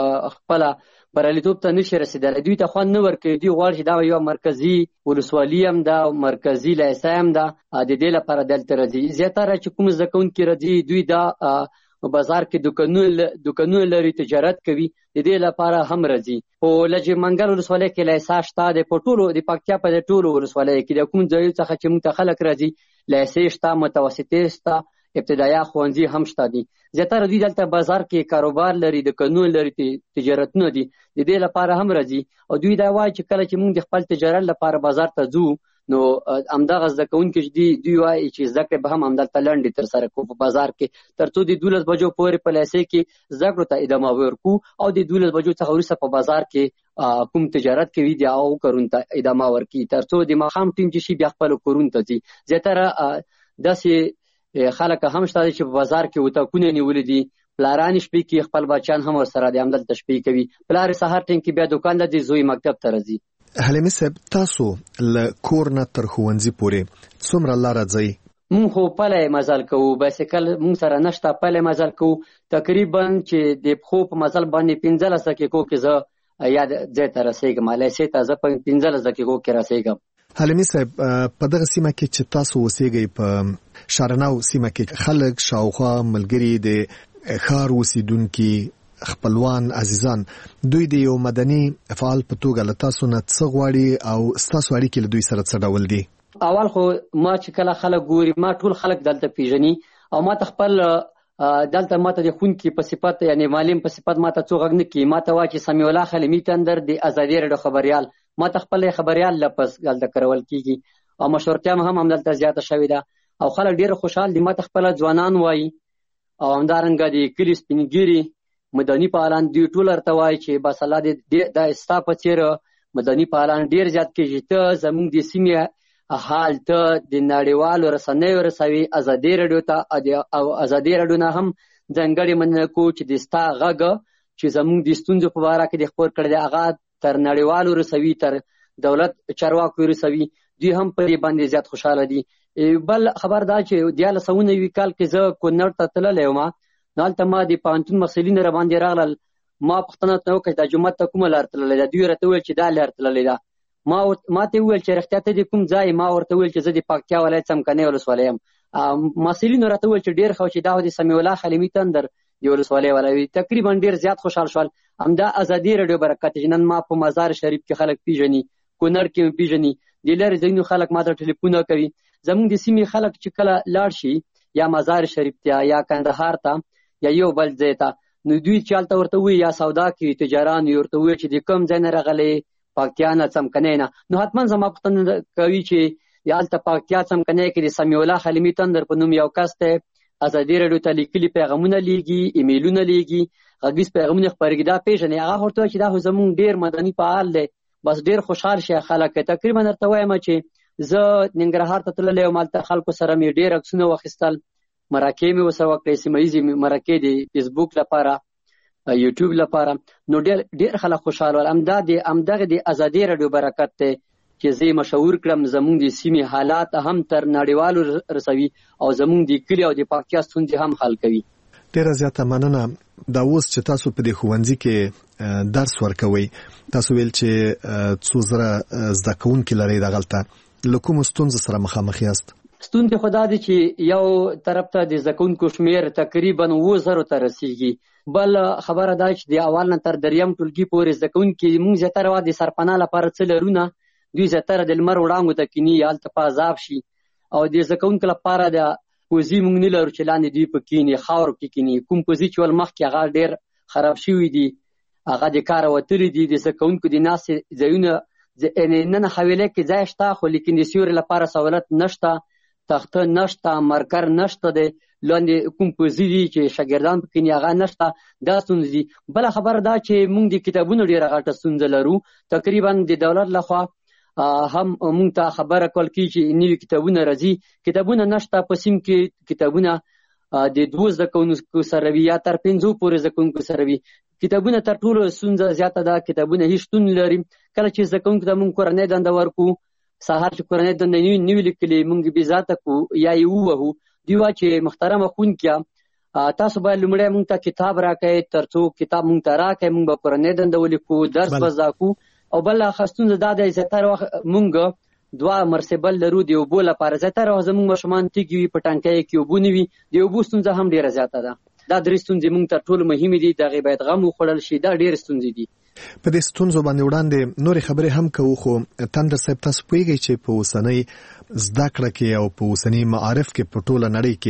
خپله بریالیتوب ته نشي رسېدلی. دوی ته خوند نه ورکوي. دوی غواړي چې دا یوه مرکزي ولسوالي هم ده، مرکزي لیسه هم ده، د دې لپاره دلته راځي. زیاتره چې کوم زده کوونکي راځي دوی دا بازار کې دوکانونه لري، تجارت کوي، د دې لپاره هم راځي. په لج منګل ولسوالۍ کې لیسه شته د په ټولو د پکتیا په ټولو ولسوالیو کې د کوم ځایو څخه چې موږ ته خلک راځي لیسې شته، متوسطې شته، ابتدایه ښوونځي هم شته دي. زیاتره دوی دلته بازار کې کاروبار لري، دوکانونه لري، تجارتونه دي، د دې لپاره هم راځي. او دوی دا وایي چې کله چې موږ د خپل تجارت لپاره بازار ته ځو نو همدغه زده کوونکي چې دي دوی وایي چې زده کړې به هم همدلته لنډې ترسره کړو په بازار کې تر څو د دولس بجو پورې په لیسې کې زده کړو ته ادامه ورکړو او د دولس بجو څخه وروسته په بازار کې کوم تجارت کوي د هغو کارونو ته ادامه ورکړي تر څو د ماښام ټیم چې شي بیا خپلو کورونو ته ځي. زیاتره داسې خلک هم شته چې په بازار کې اتاقونه نیولي دي، پلاران شپې کې خپل بچیان هم ورسره دي همدلته شپې کوي. پلار سهار ټیم کې بیا دوکان ته ځي، زوی مکتب ته راځي. حلیمي صاحب تاسو له کور نه تر ښوونځي پورې څومره لاره ځئ؟ مونږ خو پلی مزل کوو، بایسکل مونږ سره نشته، پلی مزل کوو. تقریبا چې د پښو په مزل باندې پنځلس دقیقو کې زه یا ځای ته رسېږم، لیسې ته زه په پنځلس دقیقو کې رسېږم. حلیمي صاحب په دغه سیمه کې چې تاسو اوسېږئ په شارناو سیمه کې خلک شاوخوا ملګري د ښار اوسېدونکي خپلوان عزیزان دوی د یو مدني فعال په توګه له تاسو نه څه غواړي او ستاسو اړیکې له دوی سره څه ډول دي؟ اول خو ما چې کله خلک ګوري ما ټول خلک دلته پیژني او ما ته خپل دلته ما ته د ښوونکي په صفت یعنې معلم په صفت ما ته څوک غږ نه کوي. ما ته وایي چې سمیع الله خلیمي تندر د ازادي راډیو خبریال، ما ته خپل خبریال لفظ دلته کارول کېږي او مشهورتیا هم همدلته زیاته شوې ده او خلک ډېر خوشحال دي. ما ته خپله ځوانان وایي او همدارنګه د کلي سپین ږیري مدني فعالان دوی ټول ورته وایي چې بس الله دې دا ستا په څېر مدني فعالان ډېر زیات کېږي، ته زموږ د سیمې حال ته د نړیوالو رسنیو رسوي، ازادي راډیو ته او ازادي راډیو نه هم ځانګړې مننه کوو چې د ستا غږ چې زموږ د ستونزو په باره کې د خپور کړی دی هغه تر نړیوالو رسوي، تر دولت چارواکو رسوي. دوی هم په دې باندې زیات خوشحاله دي. بل خبر دا چې دیارلس سوه نوي کال کې زه کونړ ته تللی وم، نو هلته ما د پوهنتون محصلین راباندې راغلل. ما پوښتنه ورته وکړه چې دا جومات ته کومه لار تللې ده؟ دوی راته وویل چې دا لار تللې ده. ما ما ته وویل چې رښتیا ته د کوم ځای؟ ما ورته وویل چې زه د پکتیا ولایت څمکنۍ ولسوالۍ یم. محصلینو راته وویل چې ډېر ښه چې دا د سمیع الله خلیمي تندر د ولسوالۍ والا. تقریبا ډېر زیات خوشحال شول. همدا ازادي راډیو برکت چې نن ما په مزار شریف کې خلک پیژني، کونړ کې مې پیژني، د لرې ځایونو خلک ما ته ټلیفونونه کوي. زموږ د سیمې خلک چې کله لاړ شي یا مزار شریف ته یا کندهار ته یا یو بل ځای ته نو دوی چې هلته ورته وایي یا سودا کوي تجاران ورته وایي چې د کوم ځای نه راغلی؟ پکتیا نه، څمکنۍ نه. نو حتما زما پوښتنه کوي چې هلته پکتیا څمکنۍ کې د سمیع الله خلیمي تندر په نوم یو کس دی ازادي راډیو ته لیکلي پیغامونه لیږي، ایمیلونه لیږي، غږیز پیغامونه خپرېږي، دا پیژني. هغه ورته وایي چې دا خو زموږ ډېر مدني فعال دی، بس ډېر خوشحال شي خلک. تقریبا درته وایم چې زه ننګرهار ته تللی وم، هلته خلکو سره مې ډېر عکسونه واخیستل، مرکې مې ورسره وکړې، سیمه ییزې مرکې د فیسبوک لپاره، یوټیوب لپاره. نو ډېر ډېر خلک خوشحال ول. همدا د همدغه د ازادي راډیو برکت دی چې زه یې مشهور کړم، زموږ د سیمې حالات هم تر نړیوالو رسوي او زموږ د کلي او د پکتیا ستونزې هم حل کوي. ډېره زیاته مننه. دا اوس چې تاسو په دې ښوونځي کې درس ورکوئ، تاسو ویل چې څو زره زده کوونکي لرئ دغلته، له کومو ستونزو سره مخامخ یاست؟ ستونزې خو دا دي چې یو طرف ته د زده کوونکو شمېر تقریبا اووه زرو ته رسیږي، بل خبره دا چې د اول نه تر دریم ټولګي پورې زده کوونکي موږ زیاتره وخت د سرپناه لپاره څه لرو نه، دوی زیاتره د لمر وړانګو ته کیني، هلته په عذاب شي، او د زده کوونکو لپاره د پوزي موږ نه لرو چې لاندې دوی په کیني، خاورو کې کیني. کوم پوزي چې ول مخکې هغه ډېر خراب شوي دي، هغه د کاره وتلي دي، د زده کوونکو د ناستې ځایونه نن حویلۍ کې ځای شته، خو لیکن د سیوري لپاره سہولت نشته، تخته نشته، مرکر نشته، دی لاندې کوم پوزي دي چې شاګردان په کیني هغه نشته. دا ستونزې دي. بله خبره دا چې موږ د کتابونو ډېره غټه ستونزه لرو. تقریبا د دولت لخوا هم موږ ته خبره کول کېږي چې نوي کتابونه راځي، کتابونه نشته په سیم کې، کتابونه د دوه زده کوونکو سره وي یا تر پنځو پورې زده کوونکو سره وي. کتابونه تر ټولو ستونزه زیاته ده، کتابونه هېڅ شتون لري. کله چې زده کوونکو ته موږ کورنۍ دنده ورکو، سهار چې کورنۍ دنده نوي لیکلي موږ بې ذاته کړو یا یې ووهو، دوی وایي چې محترمه ښوونکیه تاسو باید لومړی موږ ته کتاب راکړئ، تر څو کتاب موږ ته راکړئ موږ به کورنۍ دنده ولیکو، درس به زده کړو. او بل ستونزه دا ده زیاتره وخت موږ دوه مرسبل لرو د اوبو لپاره، زیاتره وخت زموږ ماشومان تږي وي، په ټانکۍ کې اوبه نه وي، د اوبو ستونزه هم ډېره زیاته ده. دا درې ستونزې موږ تر ټولو مهمې دي، د هغې باید غم وخوړل شي. دا ډېرې ستونزې دي. په دې ستونزو باندې وړاندې نورې خبرې هم کوو، خو تندر صاحب تاسو پوهیږئ چې په اوسنۍ زده کړه کې او په اوسني معارف کې په ټوله نړۍ کې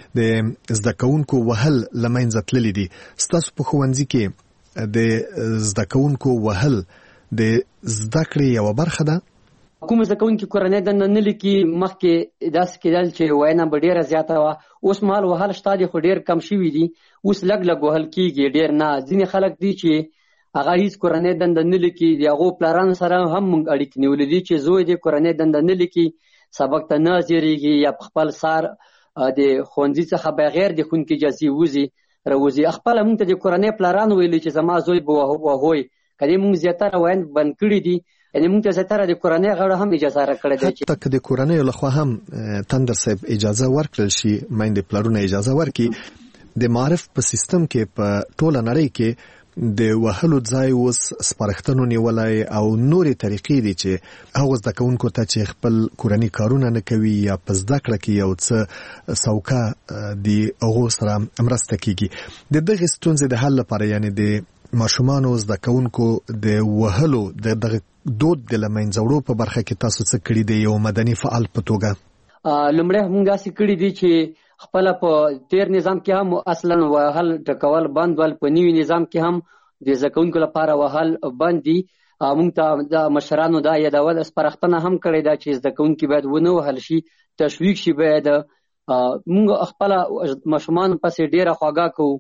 د زده کوونکو وهل له منځه تللي دي. ستاسو په ښوونځي کې د زده کوونکو وهل د زده کړې یوه برخه ده؟ کوم زده کوونکي کورنۍ دنده نه لیکي، مخکې داسې کېدل چې وینا به ډېره زیاته وه، اوس مهال وهل شته دي خو ډېر کم شوي دي، اوس لږ لږ وهل کېږي، ډېر نه. ځینې خلک دي چې هغه هېڅ کورنۍ دنده نه لیکي، د هغو پلارانو سره هم موږ اړیکې نیولې دي چې زوی دې کورنۍ دنده نه لیکي، سبق ته نه حاضرېږي، یا په خپل سار د ښوونځي څخه بغیر د ښوونکي اجازې وځي راوځي. خپله موږ ته د کورنۍ پلارانو ویلي چې زما زوی به وهوی، که دې موږ زیاتره ویند بند کړي دي، یعنې موږ ته زیاتره د کورنۍ غړو هم اجازه راکړې ده. حتی که د کورنیو لخوا هم تندر صاحب اجازه ورکړل شي، میندې پلرونه اجازه ورکړي، د معارف په سیستم کې په ټوله نړۍ کې د وهلو ځای اوس سپارښتنو نیولی او نورې طریقې دي چې هغو زده کوونکو ته چې خپل کورني کارونه نه کوي یا په زده کړه کې یو څه سوکه د هغو سره مرسته کیږي. د دغې ستونزې د حل لپاره، یعنې د ماشومانو زده کوونکو د وهلو د دغه دود د له منځه وړو په برخه کې تاسو څه کړي دي یو مدني فعال په توګه؟ لومړی موږ داسې کړي دي چې خپله په تیر نظام کې هم اصلا وهل ټکول بند ول، په نوي نظام کې هم د زده کوونکو لپاره وهل بند دي. موږ ته د مشرانو دا یادول سپارښتنه هم کړې ده چې زده کوونکي باید ونه وهل شي، تشویق شي. باید موږ خپله ماشومان پسې ډېره خواږه کوو،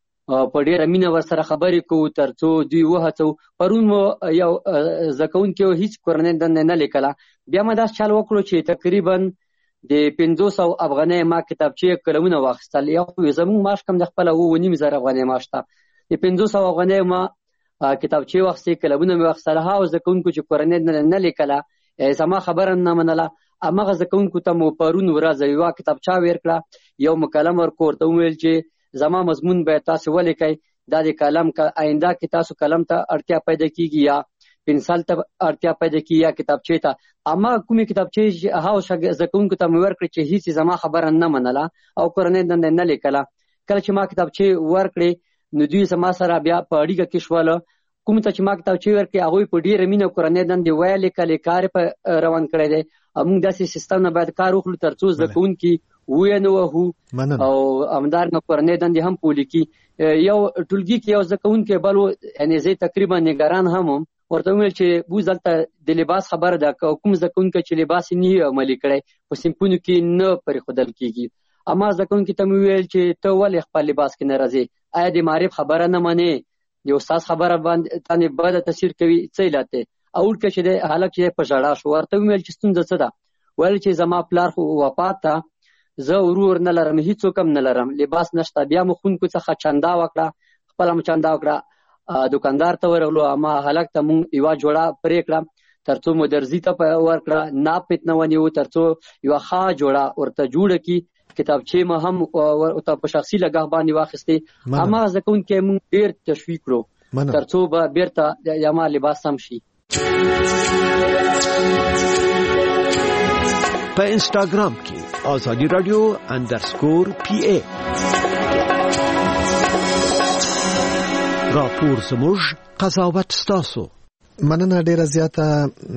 په ډېره مینه ورسره خبرې کوو تر څو دوی وهڅوو. پرون مو یو زده کوونکي هېڅ کورنۍ دنده نه لیکله، بیا مو داسې چل وکړو چې تقریبا د پنځو سوو افغانۍ ما کتابچې قلمونه واخیستل. یو زموږ معاش کم د خپله اووه نیم زره افغانۍ معاش ته، د پنځو سوو افغانۍ ما کتابچې واخیستې، قلمونه مې واخیستل. هغو زده کوونکو چې کورنۍ نه لیکله، زما خبره نه منله، هماغه زده کوونکو ته مو پرون ورځ یوه کتابچه ورکړه، یو مو قلم ورکړو، ورته وویل چې زما مضمون باید تاسو ولیکئ، دا د کلم آینده کې تاسو کلم ته اړتیا پیدا کېږي یا پنسل ته اړتیا پیدا کېږي یا کتابچې ته. اما کومې کتابچې هغو زده کوونکو ته مې ورکړې چې هېڅ زما خبره نه منله او کورنۍ دنده نه لیکله. کله چې ما کتابچې ورکړې نو دوی زما سره بیا په اړیکه کې شول. کوم ته چې ما کتابچې ورکړې هغوی په ډېره مینه کورنۍ دندې ویلې کلې کار یې په روان کړی دی. موږ داسې سیستم نه باید کار وکړو تر څو زده کوونکي ویې نه وهو او همدارنګه کورنۍ دندې هم په ولیکي. یو ټولګي کې یو زده کوونکی بل و، یعنې زه تقریبا نګران هم وم، ورته وویل چې بوز دلته د لباس خبره ده، کوم زده کوونکی چې لباس یې نه عملي کړی په صنفونو کې نه پرېښودل کېږي. اما زده کوونکي ته مې وویل چې ته ولې خپل لباس کې نه راځې؟ آیا د معرف خبره نه منې؟ د استاد خبره باندې تانې بده تاثیر کوي، څه علت دی؟ او وړکه چې دی هلک چې دی په ژړا شو. ورته وویل چې ستونزه څه ده؟ ویل چې زما پلار خو وفات ته، زه ورور نه لرم، هېڅوک هم نه لرم، لباس نشته. بیا مو ښوونکو څخه چنده وکړه، خپله مو چنده وکړه، دوکاندار ته ورغلو، اما هلک ته مونږ یوه جوړه پرې کړه تر څو مو درزي ته ورکړه، ناپ پې نه ونیو تر څو یوه ښه جوړه ورته جوړه کړي. کتابچې مو هم ورته په شخصي لګښت باندې واخیستې. هماغه زده کوونکی مونږ ډېر تشویق کړو تر څو به بېرته زما لباس سم شي. په انسټاګرام کې آزادی رادیو انډرسکور پی ای. راپور زموږ قضاوت ستاسو. مننه ډیره زیاته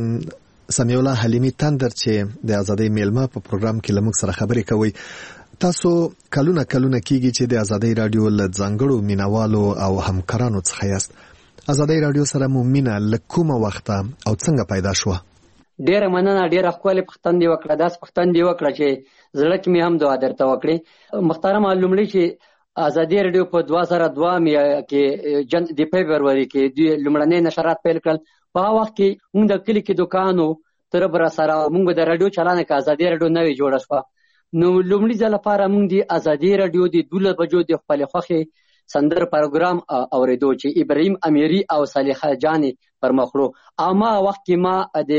سمیع الله حلیمی تندر چې د ازادۍ میلمه په پروګرام کې لمک سره خبرې کوي. تاسو کلونه کلونه کیږي چې د ازادۍ رادیو له ځانګړو مینوالو او همکارانو څخه یاست. ازادۍ رادیو سره مو مینه له کومه وخته او څنګه پیدا شوه؟ ډیره مننه، ډیره ښکلې پوښتنه دی وکړه. داس پوښتنه دی وکړه چې زړه کې مې هم دعا درته وکړې. محترم لومړی چې ازادۍ رادیو په دوه زره دوه کې جن د فبروري کې د لومړنۍ نشرات پیل کړل. په هغه وخت کې موږ د کلی کې دکانو تر بر سره موږ د رادیو چلانه کې ازادۍ رادیو نوې جوړه شوه. نو لومړی ځل لپاره موږ د ازادۍ رادیو د دولس بجو د خپل خوخي سندر پروګرام اوریدو چې ابراهیم امیری او صالحه جان پر مخړو. اما وخت کې ما د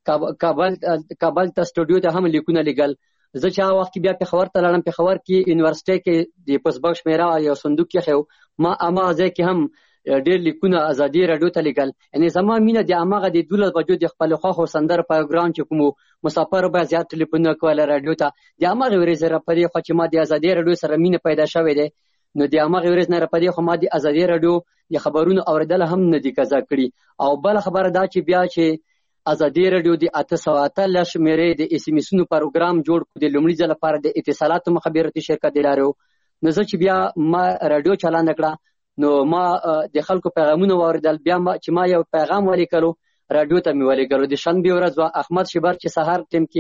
کابل کابل ته سټوډیو ته هم لیکونه لګل. زه چې هغه وخت بیا په خبر ته لاړم. په خبر کې یونیورسيټي کې د پسبخش میرا یو صندوق کې خو ما اما ځکه کې هم ډېر لیکونه ازادۍ رادیو ته لګل. یعنی زما مینه د اماغه د دولس بجو د خپل خو سندر پروګرام چې کوم مسافر به زیات ټلیفون کوله رادیو ته د اماغه ورځ را پدې خو چې ما د ازادۍ رادیو سره مینه پیدا شوې ده. نو د اماغه ورځ نه را پدې خو ما د ازادۍ رادیو د خبرونو اوریدل هم نه دي کزا کړی. او بل خبره دا چې بیا چې ازادۍ رادیو د اته سوه اتلس شمیرې د اس ام اسونو پروګرام جوړ کړ د لومړي ځل لپاره د اتصالاتو مخابراتي شرکت لارو. نو زه چې بیا ما رادیو چالان کړه نو ما د خلکو پیغامونه واوریدل. بیا ما چې ما یو پیغام ولیکلو رادیو ته مې ولیکلو. د شنبه ورځ وا احمد شبر چې سهار ټیم کې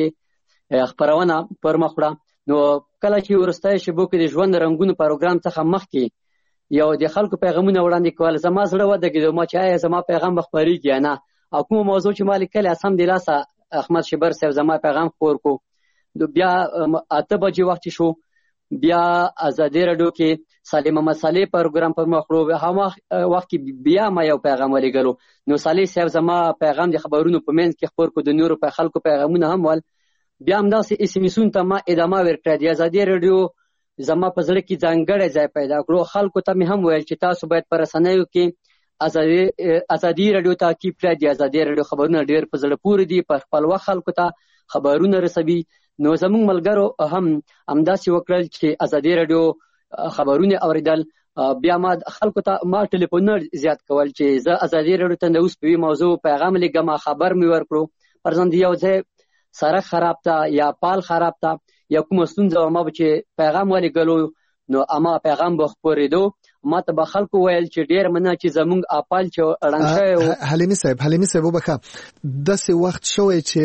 خبرونه پر مخ وړه. نو کله چې ورستای شبو کې د ژوند رنگونو پروګرام څخه مخ کې یو د خلکو پیغامونه وړاندې کول زما زړه ودګیدو. ما چې زما پیغام بخبريږي نه او کوم موضوع چې مالک کله سم دی لاسه احمد شبر صاحب زما پیغام خور کو. بیا اته بجې وخت شو بیا ازادۍ رادیو کې سالم مسالې پروګرام پر مخړو. هغه وخت کې بیا ما یو پیغام ولګلو. نو صالح صاحب زما پیغام د خبرونو په منځ کې خبر کو د نورو په خلکو پیغامونه هم ول. بیا هم داسې اس ام اسون ته ما ادامه ورکړه. د ازادۍ رادیو زما په زړه کې ځانګړی ځای پیدا کړو. خلکو ته مې هم ویل چې تاسو باید پر رسنیو کې ازادي ازادي رادیو ته کې پر د ازادي رادیو خبرونه ډېر په زړه پورې دي. په خپل وخت خلکو ته خبرونه رسوي. نو زموږ ملګرو هم همداسې وکړل چې ازادي رادیو خبرونه اوریدل. بیا ما خلکو ته ما ټلیفون زیات کول چې زه ازادي رادیو ته نو سپوي موضوع پیغام لګم خبر مې ورکړو. پرځند یو ځای سره خراب تا یا پال خراب تا یا کوم ستونزه ما به چې پیغام ولګلو نو اما پیغام به خبرېدو. ما ته به خلکو ویل چې ډېر مننه چې زموږ اپال چې رانشه. حلیمی صاحب حلیمی صاحب وبخه داسې وخت شوی چې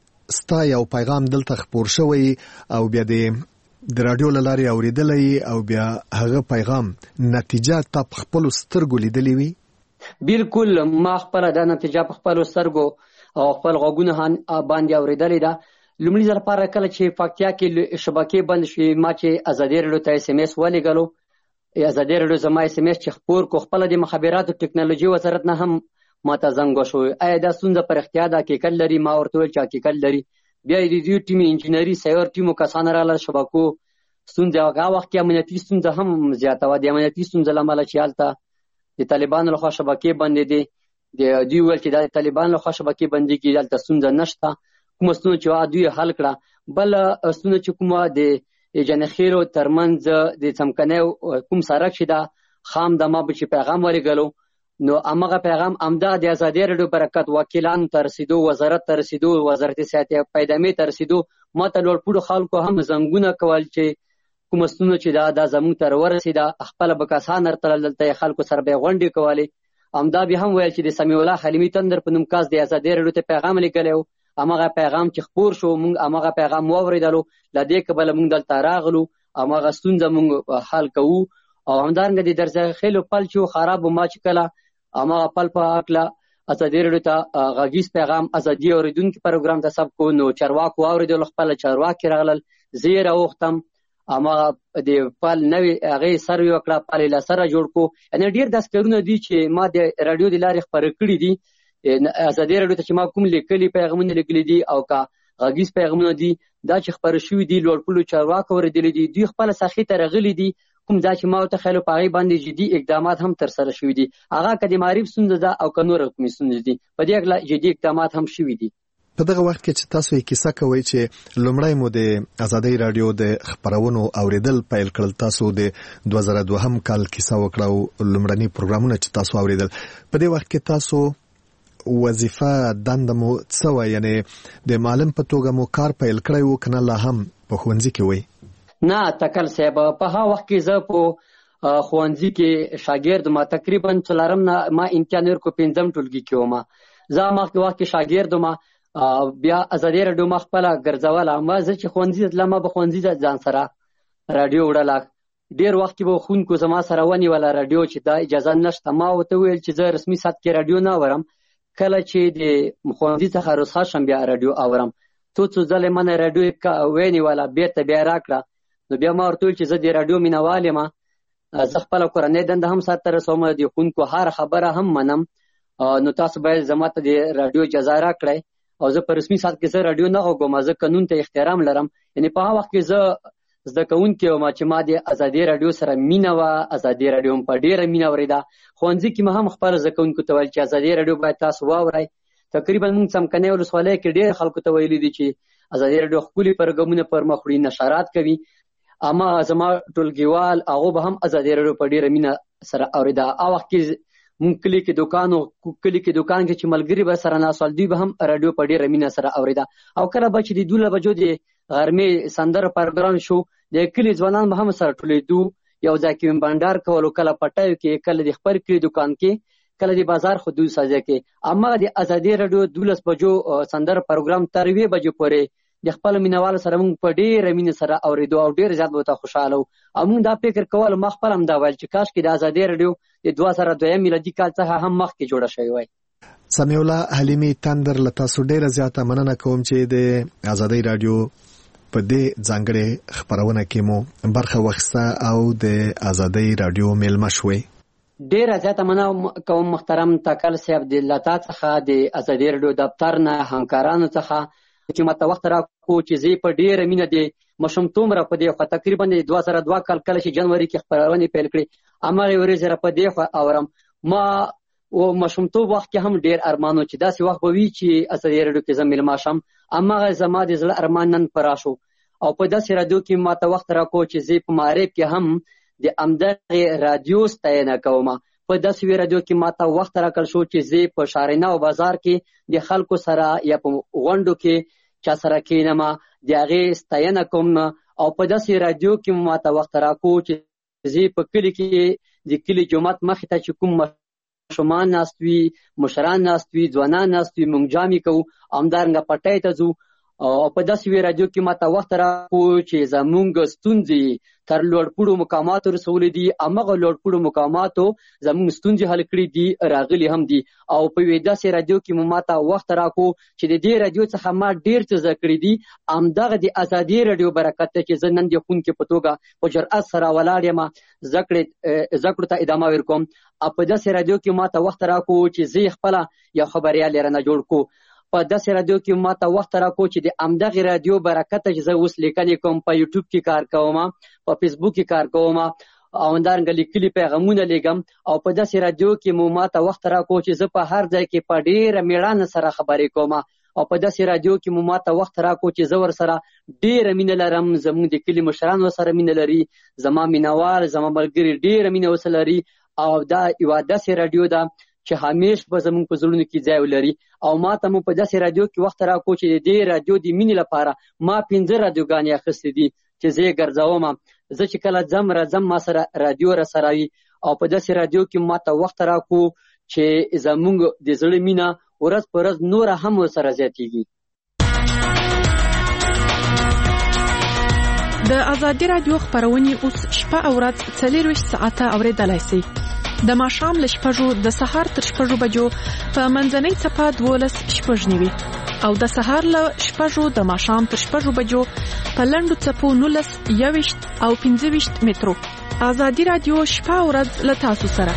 ستا یو پیغام دلته خبر شوی او بیا د د رادیو لاري اوریدلې او بیا هغه پیغام نتیجه تا خپل سترګو لیدلې وي؟ بالکل ما خپل دا نتیجه په خپل سترګو او خپل غوګونه باندې اوریدلې ده. لومړي ځل لپاره کله چې فاکتیا کې شبکې بند شوې ما چې ازادۍ رادیو ته اس ام اس ولګلو. ازادۍ رادیو زما اس ام اس چې خبر کو خپل د مخابراتو ټکنالوژي وزارت نه هم ماته زنګ وشو. آیا دا ستونزه پر اختیا ده حقیقت لري؟ ما ورته ویل چې حقیقت لري. بیا د دې ټیم انجینری سیور ټیمو کسان رااله شبکو ستونزه هغه وخت کې امنیتي ستونزه هم زیاته و. د امنیتي ستونزه لامل چې حالته د طالبانو لخوا شبکې بندې دي. د دوی ویل چې د طالبانو لخوا شبکې بندې کې دلته ستونزه نشته. کوم ستونزه چې دوی حل کړه. بل ستونزه چې کومه د جنخیرو ترمنځ د څمکنیو کوم سړک شي دا خام د ما به چې پیغام ورګلو. نو امغه پیغام امدا د ازادۍ رادیو برکت وکیلان تر رسیدو وزارت تر رسیدو وزارت صحت پیدامه تر رسیدو ما ته لوړ پوډو خلکو هم زنګونه کول چې کوم ستونزه چې دا د زمون تر ورسیده خپل بکاسان تر دلته خلکو سره به غونډې کولې. امدا به هم ویل چې د سمیع الله حلیمی تندر په نوم کاس د ازادۍ رادیو ته پیغام لیکلو. امغه پیغام چې خبر شو مونږ امغه پیغام واوریدلو. لدې کبل مونږ دلته راغلو امغه ستونزه مونږ حل کوو. او همدارنګه د درځه خېلو پل چې خراب ما چې کله اما خپل په اکلا ازادۍ رادیو ته غږیز پیغام ازادي اوریدونکو پروګرام ته سب کو نو چرواکو اوریدل خپل چرواکي راغلل زیره وختم اما د پال نوې هغه سر یو کړه پال له سره جوړ کو. ان ډیر داس کارونه دي چې ما د رادیو د لارې خبر کړی دي. ازادۍ رادیو ته چې ما کوم لیکلي پیغامونه لیکلي دي او کا غږیز پیغامونه دي دا چې خبر شوی دي لوړ پلو چرواکو اوریدل دي. دوی خپل ساخي ته رغلي دي. کوم ځکه ما ته خلک په غي باندې جدي اقدامات هم تر سره شوي دي. هغه کدي معرف ستونزه ده او کنور کومې ستونزې دي په دې اړه جدي اقدامات هم شوي دي. په دغه وخت کې چې تاسو یې کیسه کوئ چې لومړی مو د ازادۍ رادیو د خبرونو اوریدل پیل کړل، تاسو د دوه زره دوهم کال کیسه وکړه او لومړني پروګرامونه چې تاسو اوریدل، په دې وخت کې تاسو وظیفه دنده مو څه وه؟ یعنې د معلم په توګه مو کار پیل کړی و که نه لا هم په ښوونځي کې وئ؟ نه تکل صاحب، په هغه وخت کې زه په ښوونځي کې شاګرد ما تقریبا څلورم نه ما امتحان ورکړو پنځم ټولګي کې وم. زه مخکې وخت کې شاګرد وم، بیا ازادي راډیو ما خپله ګرځوله. ما زه چې ښوونځي ته تلم ما به ښوونځي ته ځان سره راډیو وړله. ډېر وخت کې به ښوونکو زما سره ونیوله راډیو چې دا اجازه نشته. ما ورته وویل چې زه رسمي ساعت کې راډیو نه اورم، کله چې د ښوونځي څخه رخصت شم بیا راډیو اورم. څو څو ځلې ما نه راډیو ونیوله، بېرته بیا راکړه. نو بیا ما ورته وویل چې زه د راډیو مینوال یم، زه خپله کورنۍ دنده هم سرته رسوم، د ښوونکو هر خبره هم منم، نو تاسو باید زما ته د راډیو اجازه راکړئ او زه په رسمي ساعت کې زه راډیو نه غوږوم، زه قانون ته احترام لرم. یعنې په هغه وخت کې زه زده کوونکی وم چې ما د ازادي راډیو سره مینه وه. ازادي راډیو هم په ډېره مینه اورېده. ښوونځي کې مې هم خپل زده کوونکو ته ویل چې ازادي راډیو باید تاسو واورئ. تقریبا موږ څمکنۍ ولسوالۍ کې ډېر خلکو ته ویلي دي چې ازادي راډیو ښکلي پروګرامونه پر مخ وړي، نشرات کوي. اما زما ټولګیوال هغو به هم ازادي راډیو په ډېره مینه سره اورېده. هغه وخت کې مونږ کلي کې دوکان و، کلي کې دوکان کې چې ملګري به سره ناست ول، دوی به هم راډیو په ډېره مینه سره اورېده. او کله به چې د دولس بجو د غرمې سندرو پروګرام شو، د کلي ځوانان به هم سره ټولېدو، یو ځای کې بنډار کولو، کله پټیو کې، کله د خپل کلي دوکان کې، کله د بازار خودروي سازه کې. اما د ازادي راډیو دولس بجو سندرو پروګرام تر یوې بجې پورې د خپل مینوالو سره موږ په ډېره مینه سره اورېدو او ډېر زیات به ورته خوشحاله وو. او موږ دا فکر کول، ما خپل هم دا ویل چې کاش کې د ازادي راډیو د دوه زره دویم میلادي کال څخه هم مخکې جوړه شوې وای. سمیع الله حلیمي تندر، له تاسو ډېره زیاته مننه کوم چې د ازادي راډیو په دې ځانګړې خپرونه کې مو برخه واخیسته او د ازادي راډیو میلمه شوئ. ډېره زیاته مننه کوم محترم تکل صاحب، د لتا څخه د ازادي راډیو دفتر نه، همکارانو څخه چې ماته وخت راکړو چې زه په ډېره مینه د ماشومتوب را په دې خوا تقریبا د دوه زره دوه کال کله چې جنوري کې خپرونې پیل کړې، هماغې ورځې را په دې خوا اورم. ما و ماشومتوب وخت کې هم ډېر ارمان و چې داسې وخت به وي چې ازادي راډیو کې زه میلمه شم. هماغه زما د زړه ارمان نن پوره شو. او په داسې راډیو کې ماته وخت راکړو چې زه په معارف کې هم د همدغې راډیو ستاینه کوم. په داسې راډیو کې ماته وخت راکړل شو چې زه په شارینه او بازار کې د خلکو سره یا په غونډو کې چا سره کینم، د هغې ستاینه کوم. او په داسې راډیو کې ماته وخت راکړو چې زه په کلي کې د کلي جومات مخې ته چې کوم ماشومان ناست وي، مشران ناست وي، ځوانان ناست وي، موږ جامې کوو، همدارنګه پټۍ ته ځو. او په داسې راډیو کې ماته وخت راکړو چې زموږ ستونزې تر لوړپوړو مقاماتو رسولې دي، همغه لوړپوړو مقاماتو زموږ ستونزې حل کړي دي، راغلي هم دي. او په یوې داسې راډیو کې مو ماته وخت راکړو چې د دې راډیو څخه ما ډېر څه زده کړي دي. همدغه د ازادي راډیو برکت دی چې زه نن د ښوونکي په توګه په جرأت سره ولاړ یم، زده کړو ته ادامه ورکوم. او په داسې راډیو کې ماته وخت راکړو چې زه خپله یو خبریال رانه جوړ کړو. په داسې راډیو کې ماته وخت راکړو چې د همدغې راډیو برکته چې زه اوس لیکنې کوم، په یوټیوب کې کار کوم، په فیسبوک کې کار کوم، او همدارنګه لیکلي پیغامونه لیږم. او په داسې راډیو کې مو ماته وخت راکړو چې زه په هر ځای کې په ډېره مېړانه سره خبرې کوم. او په داسې راډیو کې مو ماته وخت راکړو چې زه ورسره ډېره مینه لرم، زموږ د کلي مشران ورسره مینه لري، زما مینوال، زما ملګري ډېره مینه ورسره لري. او دا یوه داسې راډیو ده چې همیش به زموږ په زړونو کې ځای ولري. او ما ته مو په داسې راډیو کې وخت راکړو چې د دې راډیو د مینې لپاره ما پنځه راډیوګانې اخیستې دي چې زه یې ګرځوم. زه چې کله ځم راځم ما سره راډیو را سره وي. او په داسې راډیو کې ما ته وخت راکړو چې زموږ د زړه مینه ورځ په ورځ نوره هم ورسره زیاتېږي. د ازادي راډیو خپرونې اوس شپه او ورځ څلورویشت ساعته اورېدلای شئ. د ماښام له شپږو د سهار تر شپږو بجو په منځنۍ څپه دولس شپږ نوي او د سهار له شپږو د ماښام تر شپږو بجو په لنډو څپو نولس یوویشت او پنځه ویشت مترو. ازادي راډیو شپه او ورځ له تاسو سره.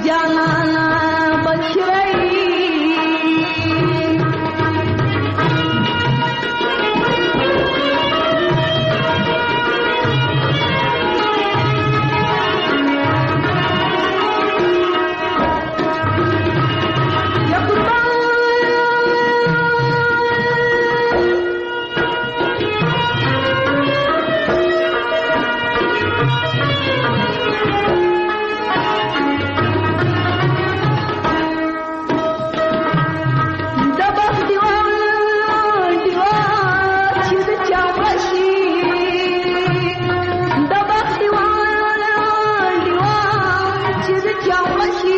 جانانا بچرئی What